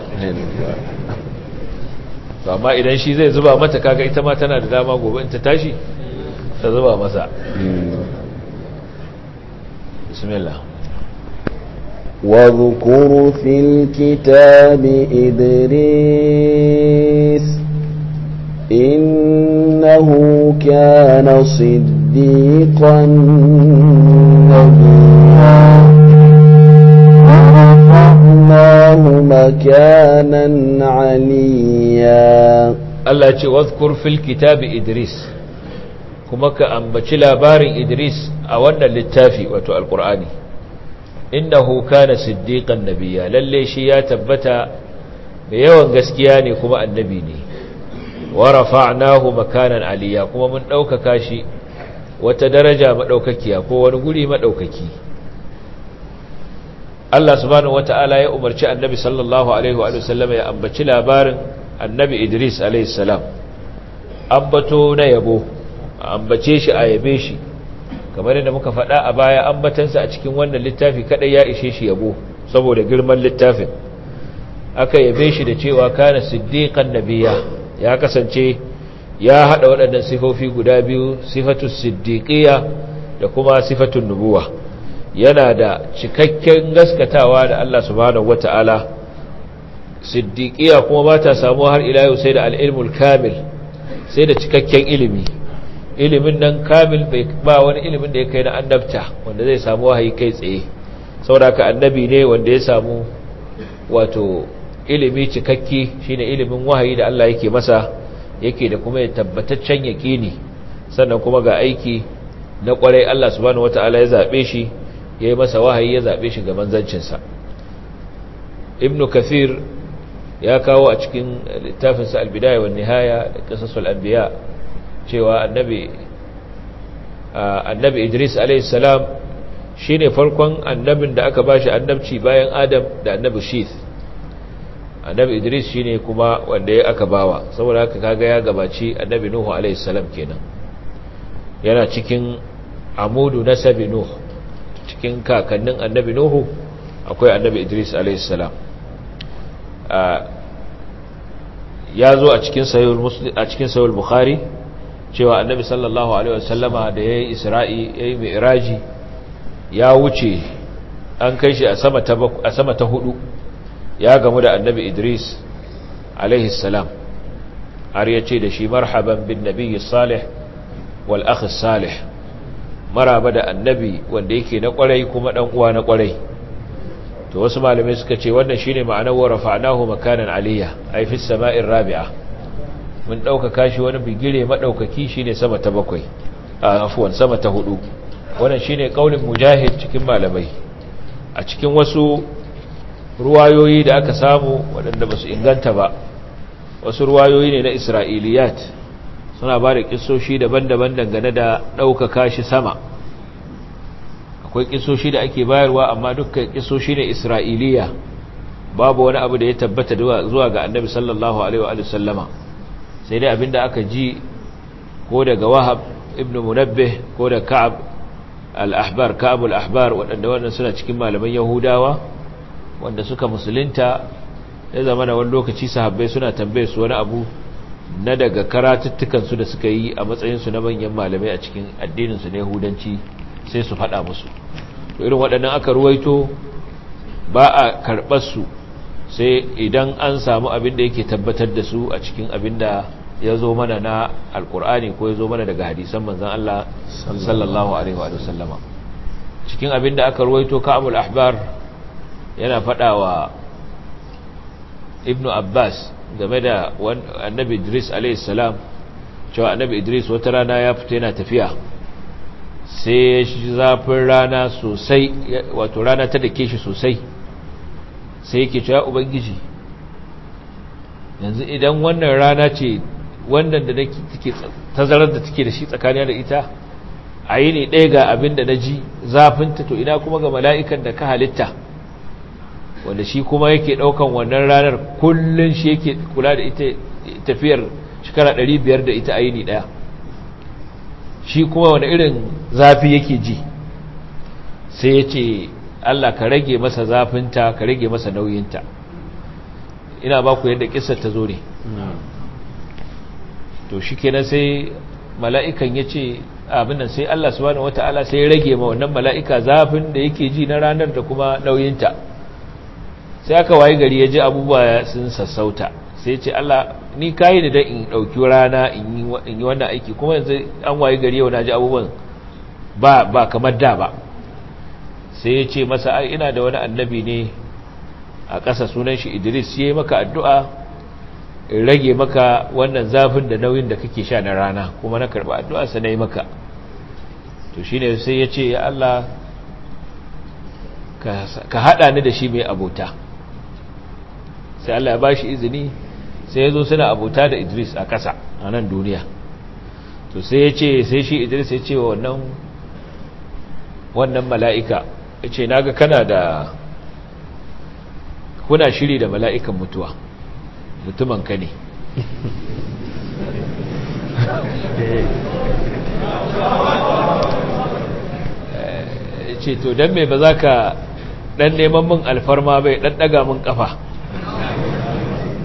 amma idan shi zai zuba mata kaga ita ma tana da dama gobe in ta tashi ta zuba masa bismillah واذكر في الكتاب إدريس إنه كان صديقا نبيا ورفعناه مكانا عليا Allah ce wadhkur fil kitabi Idris kuma ka ambaci labarin Idris a wannan littafi wato alqur'ani innahu kana siddiqan nabiyya lalle shi ya tabbata mai yawan gaskiya ne kuma annabi ne wa rafa'nahu makanan aliyya kuma mun daukaka shi wata daraja madaukakiya ko wani guri madaukaki Allah subhanahu wataala ya umarci annabi sallallahu alaihi wa sallam ya ambaci labarin annabi Idris alaihi salam ambato na yabo ambace shi a yabe shi kamar yadda muka faɗa a baya ambatansa a cikin wannan littafi kadai ya ishe shi yabo saboda girman littafin aka yabe shi da cewa kana siddiqan nabiyya, ya kasance ya hada waɗannan sifofi guda biyu, sifatus siddiqiyya da kuma sifatun nubuwa. Yana da cikakken gaskatawa da Allah subhanahu wata'ala. Siddiqiyya kuma ba ta samu har ila yau sai da al-ilmul kamil, sai da cikakken ilimi. Ilimin nan kamil ba wani ilimin da ya kai na annabta wanda zai samu wahayi kai tsaye. Saboda ka annabi ne wanda ya samu wato ilimi cikakke, shine ilimin wahayi da Allah yake masa, yake da kuma ya tabbataccen yaqini, sannan kuma ga aiki na kwarai. Allah subhanahu wataala ya zabe shi, yayi masa wahayi, ya zabe shi ga manzancin sa. Ibn Kathir ya kawo a cikin littafinsa al-Bidaya wan Nihaya da Qisasul Anbiya cewa annabi Idris alayhi salam shine farkon annabin da aka bashi annabci bayan Adam da annabi Shith. Annabi Idris shine kuma wanda ya aka bawa, saboda haka kaga ya gabaci annabi Nuhu alayhi salam kenan. Yana cikin amudu nasabi Nuh, cikin kakannin annabi Nuhu akwai annabi Idris alayhi salam. Ya zo a cikin sahih Bukhari cewa annabi sallallahu alaihi wasallama da yayi Isra'i yayi Mi'raji, ya wuce an kai shi a sama ta hudu, ya gamu da annabi Idris alaihi salam, har ya ce da shi marhaban bin nabiyyi salih wal akhi salih, maraba da annabi wanda yake na kwarai kuma dan uwa na kwarai. To wasu malamai suka ce wannan shine ma'anar wa rafa'nahu makanan aliyya, ay fi sama'ir rabi'a, mun dauka kashi wani bigire madaukaki shine sama ta bakwai, afwan sama ta hudu. Wannan shine kaulin Mujahid cikin malamai. A cikin wasu ruwayoyi da aka samu waɗanda ba su inganta ba, wasu ruwayoyi ne na Isra'iliyat, suna ba da kissoshi daban-daban dangane da ɗaukaka shi sama. Akwai kissoshi da ake bayarwa, amma dukkan kissoshi ne Isra'iliya, babu wani abu da ya tabbata zuwa ga annabi sallallahu alaihi wa sallama, sai dai abinda aka ji ko daga Wahab ibn Munabbih ko da Ka'ab al-Ahbar, waɗanda wannan suna cikin malaman Yahudawa wanda suka musulunta. Ya zama na wani lokaci sahabbai suna tambaye su wani abu na daga karatuttukansu da suka yi a matsayinsu na manyan malamai a cikin addininsu na Yahudanci, sai su faɗa musu. To irin waɗannan aka ruwaito ba a karɓar su sai idan an samu abin da yake tabbatar da su a cikin abin da ya zo mana na alkur'ani ko ya zo mana daga hadisan manzan Allah sallallahu alaihi wa sallama. Cikin abin da aka ruwaito, Ka'abul Ahbar yana faɗawa Ibnu Abbas game da annabi Idris alaihi salam, cewa annabi Idris wata rana ya fita yana tafiya, sai ya shi zafin rana sosai, wato rana ta dake shi sosai, sai yake cewa Ubangiji, yanzu idan wannan rana ce wannan da take tazarar da take da shi tsakaniya da ita a yi ne ɗaya ga abin da na ji zafinta, to ina kuma ga mala'ikan da ka halitta wanda shi kuma yake ɗaukan wannan ranar kullum, shi yake kula da ita, tafiyar shekara 500 da ita a yi ne ɗaya, shi kuma wani irin zafi yake ji. Sai ya ce Allah ka rage masa zafinta, ka rage masa nauyinta. Ina ba ku yadda kissar ta zo ne. To shi kenan sai mala'ikan ya ce abin nan, sai Allah subhanahu wata'ala sai ya rage ma wannan mala'ika zafin da yake ji na ranar da kuma nauyinta. Sai aka waye gari ya ji abubuwa sun sassauta, sai ya ce Allah, ni kayi da in ɗauki rana in yi wannan aiki, kuma yanzu an waye gari yau na ji abubuwan ba kamar da ba. Sai ya ce masa, ai ina da wani annabi ne a ƙasa, sunan shi Idris, ya yi maka addu'a in rage maka wannan zafin da nauyin da kake sha na rana, kuma na karɓi addu'arsa na yi maka. To shi ne sai ya ce, ya Allah ka haɗa ni da shi mai abota. Sai Allah ya ba shi izini, sai ya zo suna abota da Idris a ƙasa a nan duniya. To sai ya ce, sai shi Idris ya ce wa wannan mala'ika, ya ce, naga kuna shiri da mala'ikan mutuwa, mutumin ka ne. Ya ce, to don me ba za ka ɗan neman min alfarma bai ɗan ɗaga min ƙafa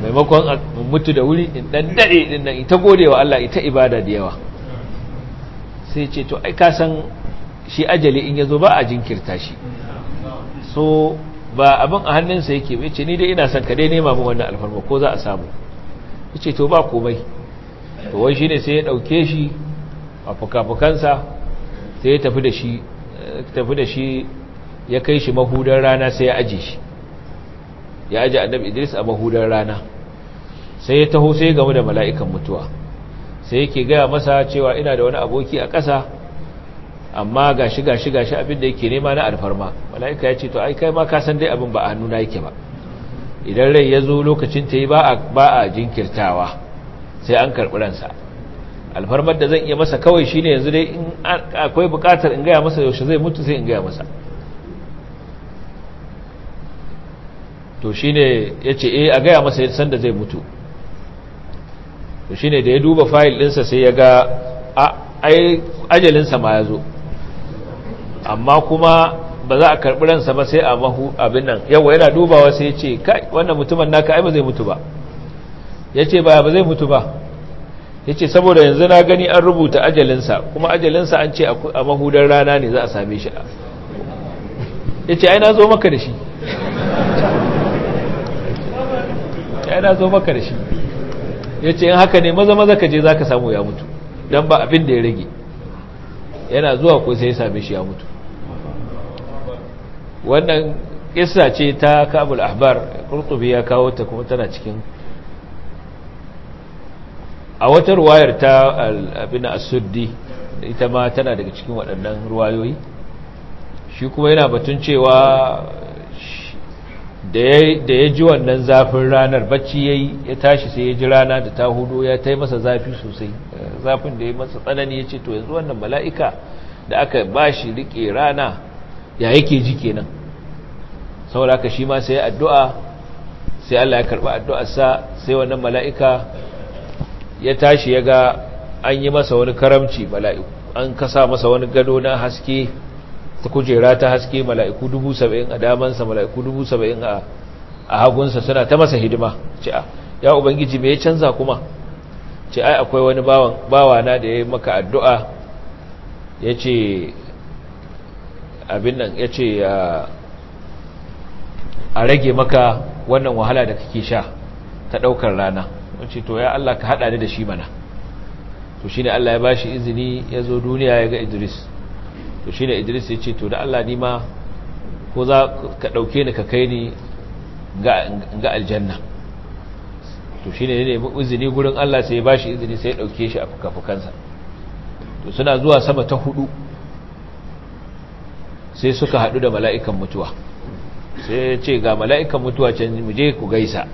maimakon a mutu da wuri in dan dade din nan ita godewa Allah ita ibada da yawa. Sai ce to ai ka san shi ajali in yazo ba a jinkirta shi, so ba abin a hannunsa yake ba. Yace ni dai ina son ka dai nema min wannan alfarma ko za a samu. Yace to ba komai. To wai shine sai ya dauke shi a fukafukansa sai ya tafi da shi ya kai shi mahudar rana sai ya aje shi, ya aje annabi Idris a mahudar rana. Sai ya taho sai ya gamu da mala'ikan mutuwa, sai yake gaya masa cewa ina da wani aboki a ƙasa amma gashi abin da yake nema na alfarma. Mala'ika ya ce to ai kai ma ka san dai abin ba a hannuna yake ba, idan rai ya zo lokacin ta yi ba a jinkirtawa sai an karɓi ransa. Alfarmar da zan iya masa kawai shine yanzu dai in akwai buƙatar in gaya masa yaushe zai mutu sai in gaya masa. To shine yace a gaya masa sanda zai mutu. To shine da ya duba fayil ɗinsa sai ya ga ai ajalinsa ma ya zo, amma kuma ba za a karɓi ransa ba sai a abin nan. Yawa yana dubawa sai ya ce kai wannan mutumin naka ai ba zai mutu ba. Ya ce ba zai mutu ba. Ya ce saboda yanzu na gani an rubuta ajalinsa, kuma ajalinsa an ce a mahudar rana ne za a same shi. Ya ce ai na zo maka da shi, ya ce in haka ne maza ka je za ka samu ya mutu, don ba abin da ya rage. Yana zuwa ko sai ya same shi ya mutu. Wannan kissa ce ta Ka'bul Ahbar, Qurtubi ya kawo ta kuma tana cikin a wata ruwayar ta abin as-Suddi, ita ma tana daga cikin waɗannan ruwayoyi. Shi kuma yana batun cewa da ya ji wannan zafin ranar bacci ya tashi sai ya ji rana da ta hudu ya tai masa zafi sosai, zafin da ya masa tsanani. Ya ce to yanzu wannan mala'ika da aka ba shi riƙe rana ya yake ji kenan. Saboda haka shi ma sai addu'a, sai Allah ya karɓi addu'arsa. Sai wannan mala'ika ya tashi ya ga an yi masa wani karamci, mala'iku an kasa masa wani gado na haske, ta kujera ta haske, mala'iku 70,000 a damansa, mala'iku 70,000 a hagunsa suna ta masa hidima. Ce ya Ubangiji me ya canza kuma? Ce ai akwai wani bawana da ya yi maka addu'a, ya ce abin nan, ya ce a rage maka wannan wahala da kake sha ta ɗaukar rana. Ce to ya Allah ka haɗa ni da shi mana. To shi ne Allah ya ba shi izini ya zo duniya ya ga Idris. To shi ne Idris ya ce to da Allah ni ma ko za ka ɗauke ni ka kai ni ga aljanna. To shi ne ya nemi izini gurin Allah, sai ya ba shi izini, sai ya ɗauke shi a fukafukansa. To suna zuwa sama ta 4 sai suka haɗu da mala'ikan mutuwa. Sai ya ce ga mala'ikan mutuwa can mu je ku gaisa.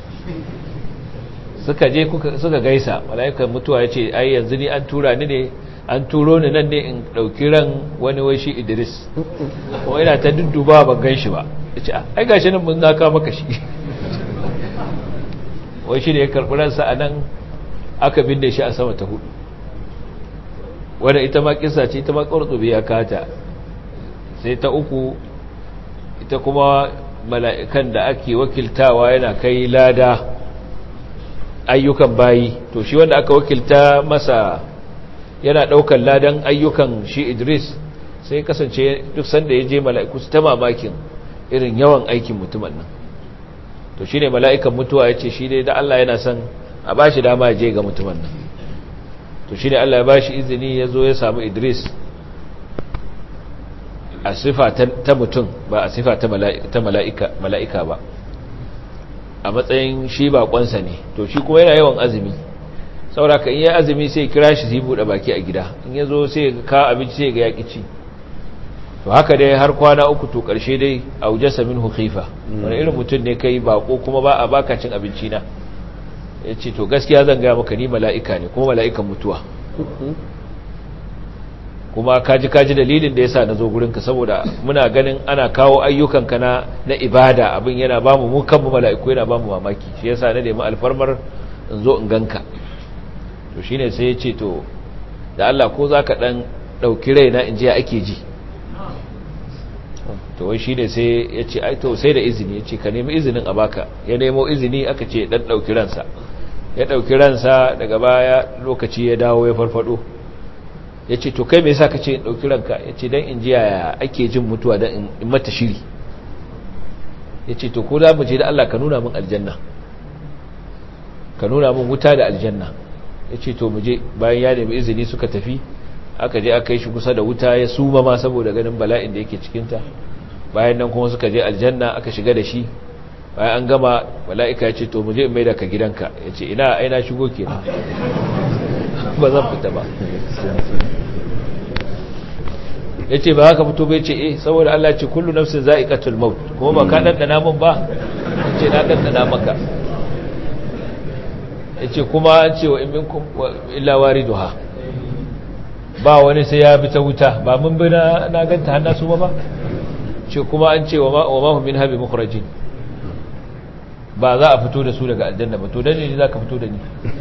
Suka gaisa. Mala'ikan mutuwa ya ce ai yanzu ni an turo ni nan ne in ɗauki ran wani wai shi Idris, kuma ina ta dudduba ban gan shi ba. Ya ce ai gashi nan mun naka maka shi. Wai shi ne ya karɓi ransa a nan, aka binne shi a sama ta 4. wadda ita ma kisa ce, ita ma Qurtubi ya kata. Sai ta 3 ita kuma mala'ikan da ake wakiltawa yana kai lada ayyukan bayi. To shi wanda aka wakilta masa yana ɗaukar ladan ayyukan shi Idris, sai kasance duk sanda ya je mala'iku su ta mamakin irin yawan aikin mutumin nan. To shi ne mala'ikan mutuwa ya ce shi dai da Allah yana son a ba shi dama ya je ga mutumin nan. To shi ne Allah ya ba shi izini ya zo ya samu Idris a sifa ta mutum, ba a sifa ta mala'ika ba, a matsayin shi baƙonsa ne. To shi kuma yana yawan azumi, sauraka in ya azumi sai kira shi sai buɗe baki a gida, in ya zo sai ka abinci sai ga yaƙi ci. To haka dai har kwana 3. To ƙarshe dai a wujasa min hukifa, wani irin mutum ne kai baƙo kuma ba a baka cin abinci na. Ya ce to gaskiya zan gaya maka ni mala'ika ne, kuma mala'ikan mutuwa, kuma kaji dalilin da ya sa na zo gurinka, saboda muna ganin ana kawo ayyukanka na ibada, abin yana ba mu kanmu mala'iku yana ba mu mamaki, shi ya sa na nemi alfarmar in zo in ganka. To shi ne sai ya ce to da Allah ko za ka ɗan ɗauki raina in ji ya ake ji. to wai shine sai ya ce ai to sai da izini ya ce ka nemi izinin a baka ya nemo izini aka ce dan dauki ransa ya dauki ransa daga baya lokaci ya dawo ya farfado ya ce to kai me yasa ka ce in dauki ranka ya ce dan in ji yaya ake jin mutuwa dan in mata shiri ya ce to ko da mu je da Allah ka nuna min aljanna ka nuna min wuta da aljanna ya ce to mu je bayan ya nemi izini suka tafi aka je aka yi shi kusa da wuta ya suma ma saboda ganin bala'in da yake cikinta bayan nan kuma suka je aljanna aka shiga da shi bayan an gama mala'ika ya ce to mu je mai da ka gidanka ya ce ina aina shigo kenan ba zan fita ba ya ce ba haka fito bai ce saboda Allah ce kullu nafsin za'iqatul maut kuma ba ka ɗanɗana min ba ya ce na ɗanɗana maka ya ce kuma an ce wa in minkum illa wariduha ba wani sai ya bi ta wuta ba mun bi na ganta hannu su ba ce kuma an ce wa mahu min habi mukhrajin ba za a fito da su daga aljanna ba to dan ne za ka fito da ni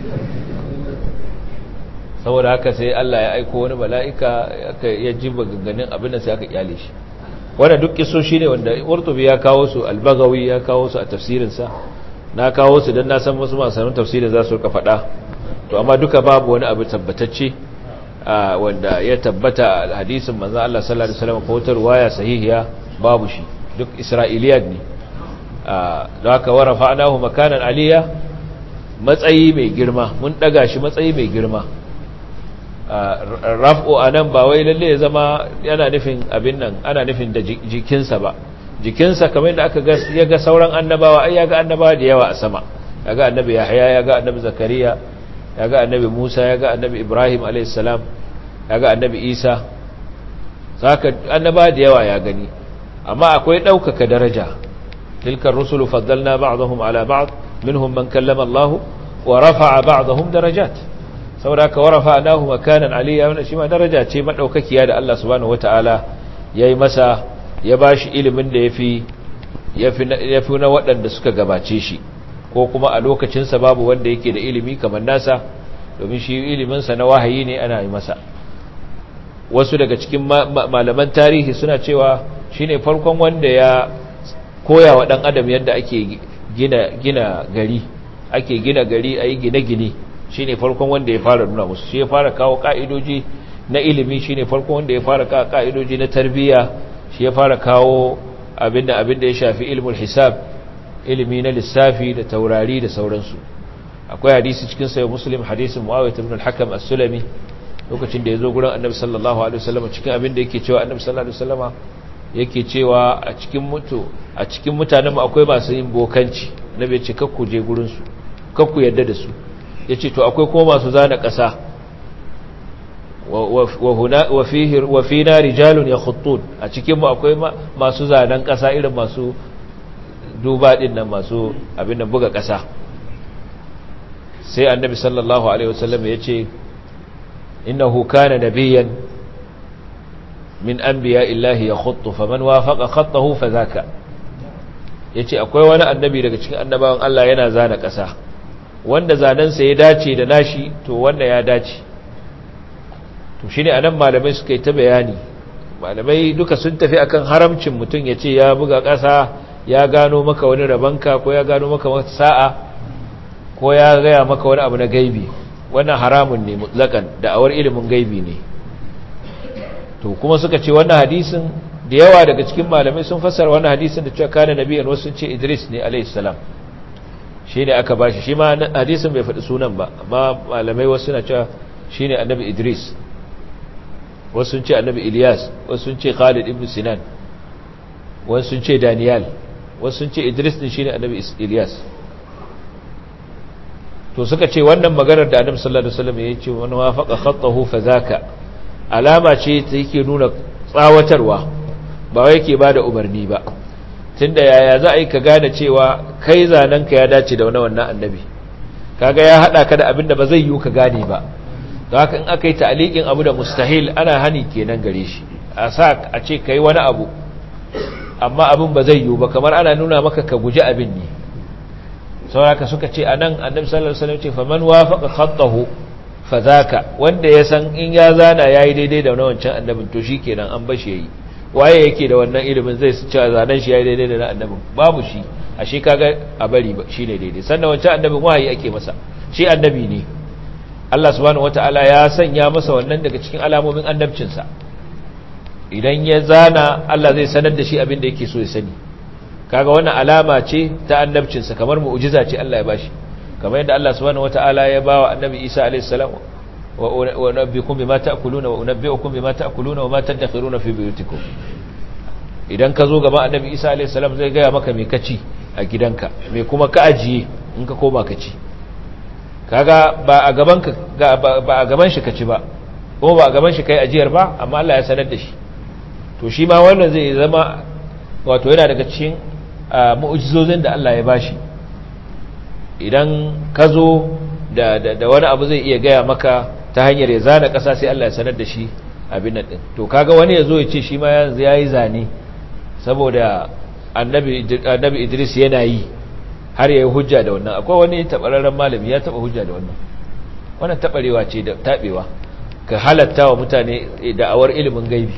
saboda haka sai Allah ya aiko wani mala'ika ya ji maganganun abin da sai aka kyale shi wannan duk kisoshi ne wanda Qurtubi ya kawo su al-Baghawi ya kawo su a tafsirinsa na kawo su dan na san wasu masu tafsirin za su rika faɗa to amma duka babu wani abu tabbatacce wanda ya tabbata a hadisin manzo Allah sallallahu alaihi wasallam ko ta riwaya sahihiya babu shi duk isra'iliyat ne don haka wa rafa'nahu makanan aliyya matsayi mai girma mun daga shi matsayi mai girma raf'u anan ba wai lalle ya zama yana nufin abin nan ana nufin da jikinsa ba jikinsa kamar yadda aka ga ya ga sauran annabawa ai ya ga annabawa da yawa a sama ya ga annabi Yahya ya ga annabi Zakariya ya ga annabi Musa ya ga annabi Ibrahim alaihissalam ya ga annabi Isa saka annaba da yawa ya gani amma akwai ɗaukaka daraja tilkar rusulu faddalna ba'dahum ala ba'd minhum man kallama Allah wa rafa'a ba'dahum darajat saboda ka warafa'nahu makanan aliyya wannan shi ma daraja ce madaukakiya da Allah subhanahu wataala yayi masa ya bashi ilimin da yafi na waɗanda suka gabace shi ko kuma a lokacinsa babu wanda yake da ilimi kamar nasa domin shi iliminsa na wahayi ne ana yi masa wasu daga cikin malaman tarihi suna cewa shine farkon wanda ya koya wa ɗan adam yadda ake gina gari ayi gine-gine shine farkon wanda ya fara nuna musu shi ya fara kawo ka'idoji na ilimi shine farkon wanda ya fara kawo ka'idoji na tarbiyya shi ya fara kawo abinda ya shafi ilmul hisab ilimi na lissafi da taurari da sauransu akwai hadisi cikin sayo muslim hadisin muawiyah ibn al-hakam as-sulami lokacin da yazo gurin annabi sallallahu alaihi wasallam cikin abin da yake cewa annabi sallallahu alaihi wasallam yake cewa a cikin mutanen mu akwai masu yin bokanci annabi ya ce kakku je gurin su kakku yadda da su yace to akwai kuma masu zana ƙasa wa fina rijalun yakhuttun a cikin mu akwai masu zanen ƙasa irin masu duba din nan masu abin da buga ƙasa sai annabi sallallahu alaihi wasallam ya ce innahu kana nabiyyan min anbiya illahi yakhuttu faman wafaqa khattahu fadhaka yace akwai wani annabi daga cikin annabawan Allah yana zana ƙasa wanda zanen sa ya dace da nashi to wanda ya dace to shine anan malamai suka yi ta bayani malamai duka sun tafi akan haramcin mutun yace ya buga ƙasa ya gano maka wani rabanka ko ya gano maka wata sa'a ko ya gaya maka wani abu na gaibi wannan haramun ne mutlakan da'awar ilimin gaibi ne to kuma suka ce wannan hadisin da yawa daga cikin malamai sun fassara wannan hadisin da cewa kana nabiyan wasu sun ce Idris ne alayhi salam shine aka bashi shi ma hadisin bai faɗi sunan ba amma malamai wasu suna cewa shine annabi Idris wasu sun ce annabi Ilyas wasu sun ce Khalid ibn Sinan wasu sun ce Daniel wasu sun ce Idris din shine annabi Ilyas to suka ce wannan maganar da annabi sallallahu alaihi wasallam ya ce wani wafaqa khattahu fazaka alama ce ta yake nuna tsawatarwa ba wai yake bada umarni ba tunda yaya za a yi ka gane cewa kai zanenka ya dace da wannan annabi kaga ya hada ka da abin da ba zai yi ka gane ba don haka in aka yi ta'liqin abu da mustahil ana hani kenan gare shi a sa a ce kai wani abu amma abin ba zai yi ba kamar ana nuna maka ka guji abin ne sauraka suka ce anan annabi sallallahu alaihi wasallam ce faman wafaqa khattahu fadhaka wanda ya san in ya zana yayi daidai da wancan annabin to shikenan an bashi yayi waye yake da wannan ilimin zai su cewa zanen shi yayi daidai da na annabin babu shi ashe kaga a bari shine daidai sannan wancan annabin wahayi ake masa shi annabi ne Allah subhanahu wataala ya sanya masa wannan daga cikin alamomin annabcinsa idan ya zana Allah zai sanar da shi abin da yake so ya sani kaga wannan alama ce ta annabcinsa kamar mu'jiza ce Allah ya bashi kamar yadda Allah subhanahu wataala ya bawa annabi Isa alayhi salam wa unabbiukum bima ta'kuluna wa unabbiukum bima ta'kuluna wa ma tadakhiruna fi buyutikum idan ka zo gaba annabi Isa alayhi salam zai ga maka me kaci a gidanka me kuma ka ajiye in ka koma ka ci kaga ba a gaban ka ba a gaban shi ka ci ba ko ba a gaban shi kai ajiyar ba amma Allah ya sanar da shi to shi ma wannan zai zama wato yana daga cikin mu'jizozin da Allah ya bashi idan ka zo da wani abu zai iya gaya maka ta hanyar ya zana ƙasa sai Allah ya sanar da shi abin nan din to kaga wani ya zo ya ce shi ma yanzu yayi zane saboda annabi Idris yana yi har yayi hujja da wannan akwai wani tabararren malami ya taba hujja da wannan tabarewa ce da tabewa ka halatta wa mutane da'awar ilimin gaibi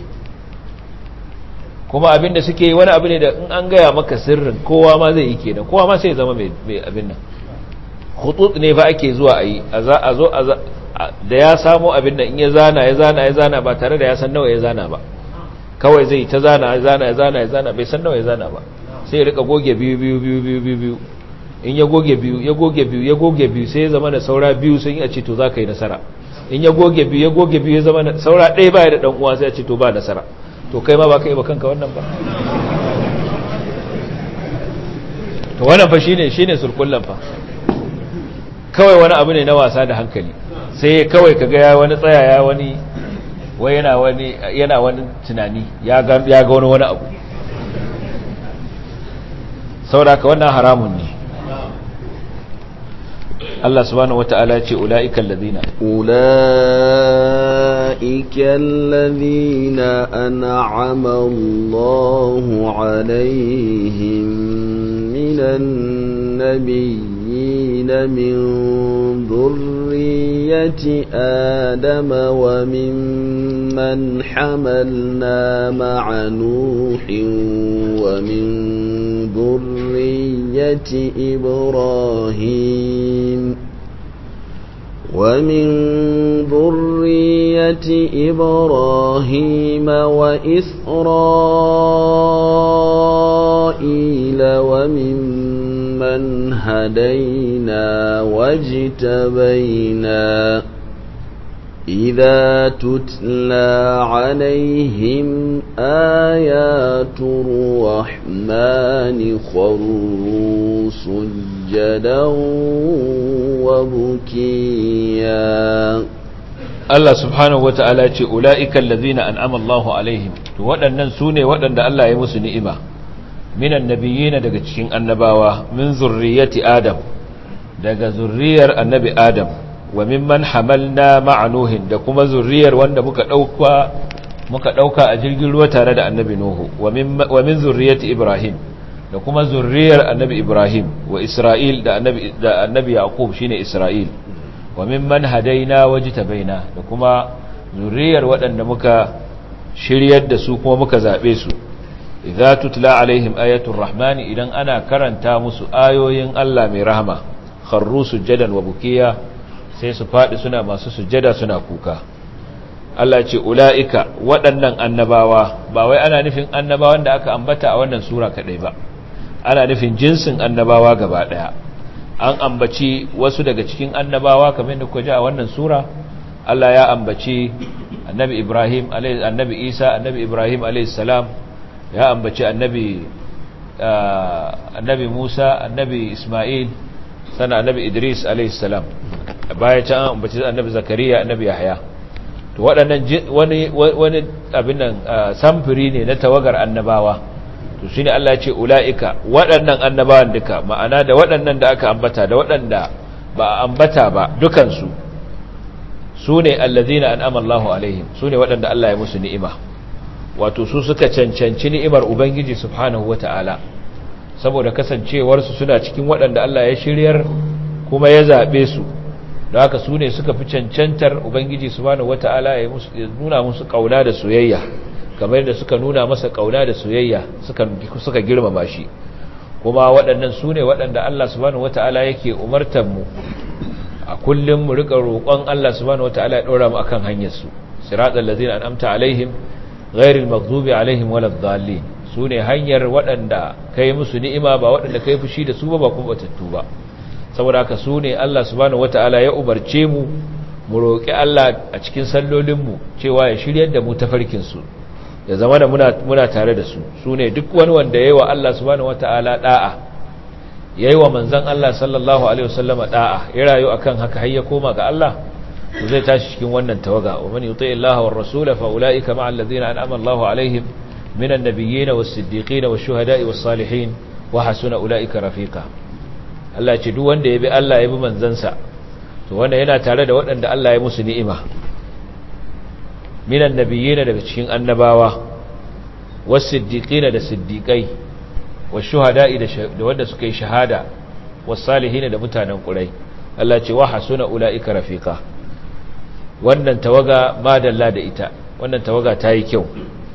kuma abinda suke wani abu ne da in an gaya maka sirrin kowa ma zai yi kenan kowa ma sai ya zama mai abin nan khutut ne fa ake zuwa ayi a zo da ya samu abin nan in ya zana ba tare da ya san nawa ya zana ba kawai zai ta zana ya zana bai san nawa ya zana ba sai ya rika goge biyu in ya goge biyu sai ya zama da saura biyu sun yi a ce to za ka yi nasara in ya goge biyu ya zama da saura ɗaya baya da ɗan uwa sai a ce to ba nasara to kai ma ba ka yi ba kanka wannan ba to wannan fa shine surkullan fa kawai wani abu ne na wasa da hankali sai kawai kaga ya wani tsaya ya wani wai yana wani tunani ya ga wani abu saboda ka wannan haramun ne Allah subhanahu wata'ala ce ula'ikal ladina an'ama Allahu alaihim minan nabiyyin min dhurriyyati adama wa mimman hamalna ma'a nuhin wa min ذرية إبراهيم وإسرائيل وممن هدينا واجتبينا إذا تتلى عليهم آيات الرحمن خروا سجدا وبكيا الله سبحانه وتعالى أولئك الذين أنعم الله عليهم waɗannan sune waɗanda Allah ya musu ni'ima minan nabiyina daga cikin annabawa min zurriyyati adam daga zurriyar annabi adam wa mimman hamalna ma'a nuhin da kuma zurriyar wanda muka dauka a jirgin ruwa tare da annabi nuhu wa min zurriyati ibrahim da kuma zurriyar annabi ibrahim wa isra'il da annabi yaqub shine isra'il wa mimman hadaina wajtabaina da kuma zurriyar waɗanda muka shiryar da su kuma muka zabe su idza tutla alaihim ayatul rahmani idan ana karanta musu ayoyin Allah mai rahama kharru sujadan wa bukiya sai su faɗi suna masu sujjada suna kuka Allah ce ula'ika waɗannan annabawa ba wai ana nufin annabawan da aka ambata a wannan sura kaɗai ba ana nufin jinsin annabawa gaba ɗaya an ambaci wasu daga cikin annabawa kamar da kuka ji a wannan sura Allah ya ambaci annabi Ibrahim annabi Isa annabi Ibrahim alayhis salam ya ambaci annabi Musa annabi Isma'il sana annabi Idris alayhis salam baya can an ambaci annabi Zakariya annabi Yahya to waɗannan wani abin nan samfuri ne na tawagar annabawa to shine Allah ya ce ulaika waɗannan annabawan duka ma'ana da waɗannan da aka ambata da waɗanda ba a ambata ba dukan su ne allazina an'ama Allahu alaihim su ne waɗanda Allah ya musu ni'ima wato su suka cancanci ni'imar ubangiji subhanahu wata'ala saboda kasancewarsu suna cikin waɗanda Allah ya shiryar kuma ya zabe su da haka su ne suka fi cancantar ubangiji subhanahu wata'ala ya nuna musu kauna da soyayya kamar yadda suka nuna masa kauna da soyayya suka girmama shi. kuma waɗannan su ne waɗanda Allah subhanahu wata'ala yake umartar mu a kullum mu rika roƙon Allah subhanahu wata'ala ya ɗora mu akan hanyar su, siratal ladzina an'amta alaihim ghairil maghdubi alaihim waladdallin. su ne hanyar waɗanda kai musu ni'ima, ba waɗanda kai fushi da su ba kuma batattu ba. saboda haka su ne Allah subhanahu wata'ala ya umarce mu mu roƙi Allah a cikin sallolinmu cewa ya shiryar da mu tafarkinsu, ya zama da muna tare da su. su ne duk wani wanda ya yi wa Allah subhanahu wata'ala ɗa'a, ya yi wa manzan Allah sallallahu alaihi wasallama ɗa'a, ya rayu akan haka har ya koma ga Allah, to zai tashi cikin wannan tawaga. wa man yuti Allah war rasula fa ulaika ma'al ladzina an'ama Allahu alaihim minan nabiyyin was-siddiqin wash-shuhada'i was-salihin wa hasuna ulaika rafiqa. Allah ce duk wanda ya bi Allah ya bi manzansa, to wanda yana tare da waɗanda Allah ya musu ni'ima, minan nabiyina daga cikin annabawa, was-siddiqina da siddiqai, wash-shuhada'i da wanda suka yi shahada, was-salihin da mutanen kurai. Allah ce wa hasuna ulaika rafiqa. wannan tawaga madalla da ita, wannan tawaga ta yi kyau.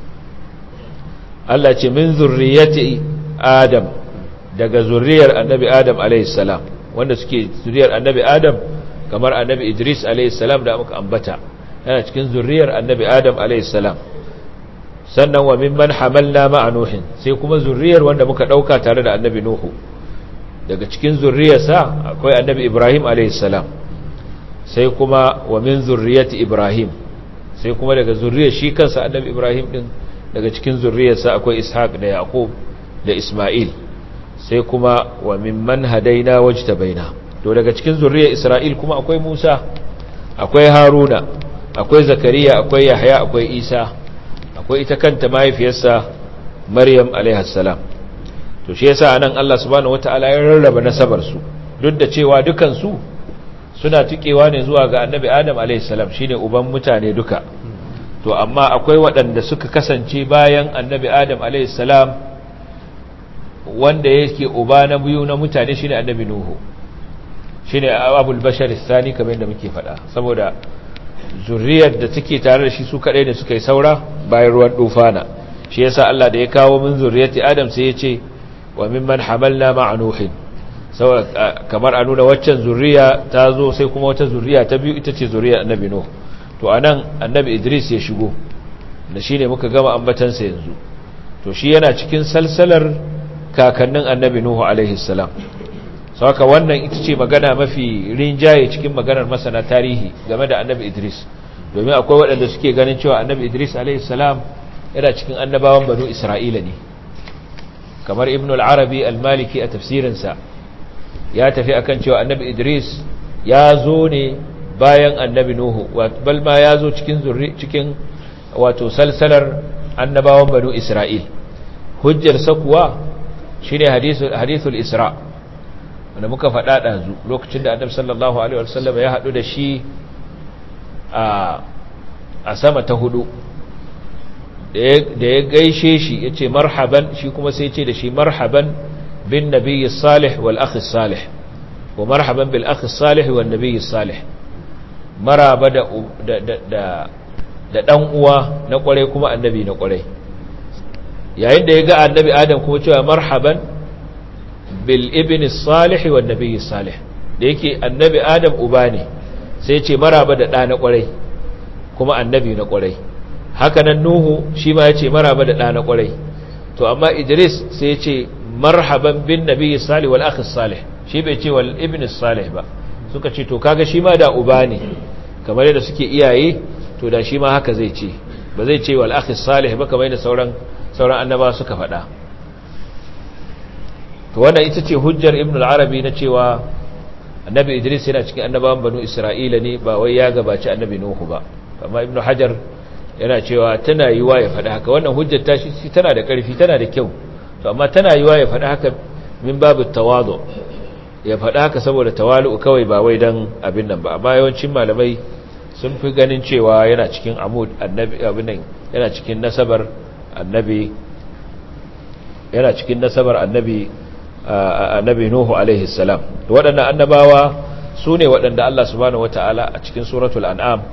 Allah ce min zurriyyati Adam, daga zurriyar annabi Adam alayhis salam, wanda suke zurriyar annabi Adam kamar annabi Idris alayhis salam da muka ambata, yana cikin zurriyar annabi Adam alayhis salam. sannan wa mimman hamalna ma'a Nuhin, sai kuma zurriyar wanda muka dauka tare da annabi Nuhu, daga cikin zurriyarsa akwai annabi Ibrahim alayhis salam. sai kuma wa min zurriyati Ibrahim, sai kuma daga zurriyar shi kansa annabi Ibrahim din, daga cikin zurriyarsa akwai Ishaq da Yaqub da Isma'il. sai kuma wa mimman hadaina wajtabaina, to daga cikin zurriyar Isra'il kuma akwai Musa, akwai Haruna, akwai Zakariya, akwai Yahya, akwai Isa, akwai ita kanta mahaifiyarsa Maryam alaihas salam. to shi yasa anan Allah subhanahu wataala ya rarraba nasabar su, duk da cewa dukan su suna tukewa ne zuwa ga annabi Adam alaihis salam, shine uban mutane duka. to amma akwai waɗanda suka kasance bayan annabi Adam alaihis salam, wanda yake uba na biyu na mutane shine annabi Nuhu, shine abul bashar thani kamar yadda muke faɗa, saboda zuriyar da take tare da shi su kadai ne suka yi saura bayan ruwan dufana. shi yasa Allah da ya kawo min zuriyati Adam sai ya ce wa mimman hamalna ma'a Nuhin, saboda kamar a nuna waccan zuriya ta zo, sai kuma wata zuriya ta biyu ita ce zuriyar annabi Nuh. to anan annabi Idris ya shigo, da shine muka gama ambatansa yanzu. to shi yana cikin salsalar kakannin annabi Nuhu alaihi salam. saka wannan ita ce magana mafi rinjaye cikin maganar masana tarihi game da annabi Idris, domin akwai waɗanda suke ganin cewa annabi Idris alaihi salam yana cikin annabawan banu Isra'ila ne, kamar Ibn al-Arabi al-Maliki a tafsirinsa ya tafi akan cewa annabi Idris ya zo ne bayan annabi Nuhu, bal ma ya zo cikin wato salsalar annabawan banu Isra'il. hujjarsa kuwa shine hadithul Isra, wanda muka faɗa ɗazu lokacin da annabi sallallahu alaihi wasallam ya haɗu da shi a sama ta hudu, da ya gaishe shi ya ce marhaban, shi kuma sai ce da shi marhaban bin nabiyyi salih wal akhi salih, wa marhaban bil akhi salih wal nabiyyi salih. maraba da dan uwa na kwarai kuma annabi na kwarai. yayin da ya ga annabi Adam kuma cewa marhaban bil ibn salih wal nabiyyi salih, da yake annabi Adam uba ne, sai ya ce maraba da ɗa na kwarai kuma annabi na kwarai. haka nan Nuhu shi ma ya ce maraba da ɗa na kwarai. to amma Idris sai ya ce marhaban bin nabiyyi salih wal akhi salih, shi bai ce wal ibn salih ba. suka ce to kaga shi ma da uba ne kamar yadda suke iyaye, to da shi ma haka zai ce, ba zai ce wal akhi salih ba kamar yadda sauran annaba suka faɗa. to wannan ita ce hujjar Ibn al-Arabi na cewa annabi Idris yana cikin annabawan banu Isra'ila ne, ba wai ya gabaci annabi Nuhu ba. amma Ibn Hajar yana cewa tana yiwa ya faɗa haka. wannan hujjar ta shi tana da ƙarfi, tana da kyau, to amma tana yiwa ya faɗa haka min babu tawadu, ya faɗa haka saboda tawalu kawai, ba wai dan abin nan ba. amma yawancin malamai sun fi ganin cewa yana cikin amud annabi, abin nan yana cikin nasabar annabi, yana cikin nasabar annabi Nuhu alaihi salam. to waɗannan annabawa su ne waɗanda Allah subhanahu wataala a cikin suratul an'am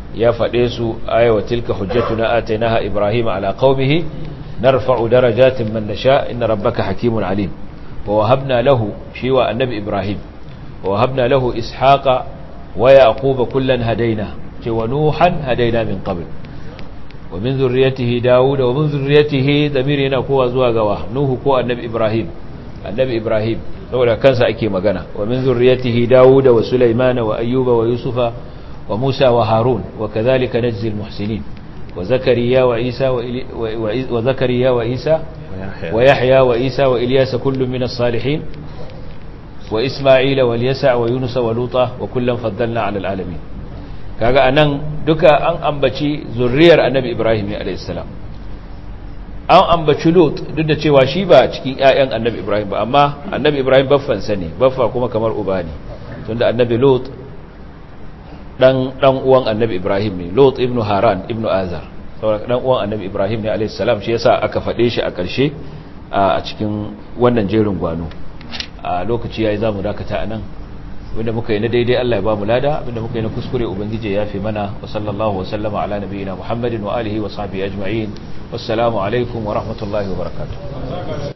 ya faɗe su ayawa tilka hujjatuna atainaha ibrahima ala qaumihi narfa'u darajatin man nasha inna rabbaka hakimun alim wa wahabna lahu shiwa annabi ibrahim wa wahabna lahu ishaqa wa yaquba kullan hadaina wa nuhan hadaina min qabl wa min zurriyyatihi daud wa min zurriyyatihi damirina kowa zuwa gawa nuhu ko annabi ibrahim saboda kansa ake magana wa min zurriyyatihi daud wa sulaymana wa ayyuba wa yusufa wa musa wa harun wa kadhalika najzi almuhsinin wa zakariya wa isa wa zakariya wa isa wa yahya wa isa wa ilyas kullun min as-salihin wa isma'ila wal yasa wa yunus wa luta wa kullan faddalna 'ala al-alamin kaga anan duka an ambaci zurriyar annabi ibrahim ne alayhi salam an ambaci lut duk da cewa shi ba cikin ƴaƴan annabi ibrahim ba amma annabi ibrahim baffan sa ne baffa kuma kamar uba ne tunda annabi lut dan uwan annabi ibrahim ne lut ibnu haran ibnu azar saboda dan uwan annabi ibrahim ne alayhi salam shi yasa aka fade shi a ƙarshe a cikin wannan jerin gwano a lokaci yayi zamu dakata anan wanda muka yi na daidai Allah ya ba mu lada wanda muka yi na kuskure ubangije ya fi mana wa sallallahu wa sallama ala nabiyina muhammadin wa alihi wa sahbihi ajma'in wassalamu alaikum wa rahmatullahi wa barakatuh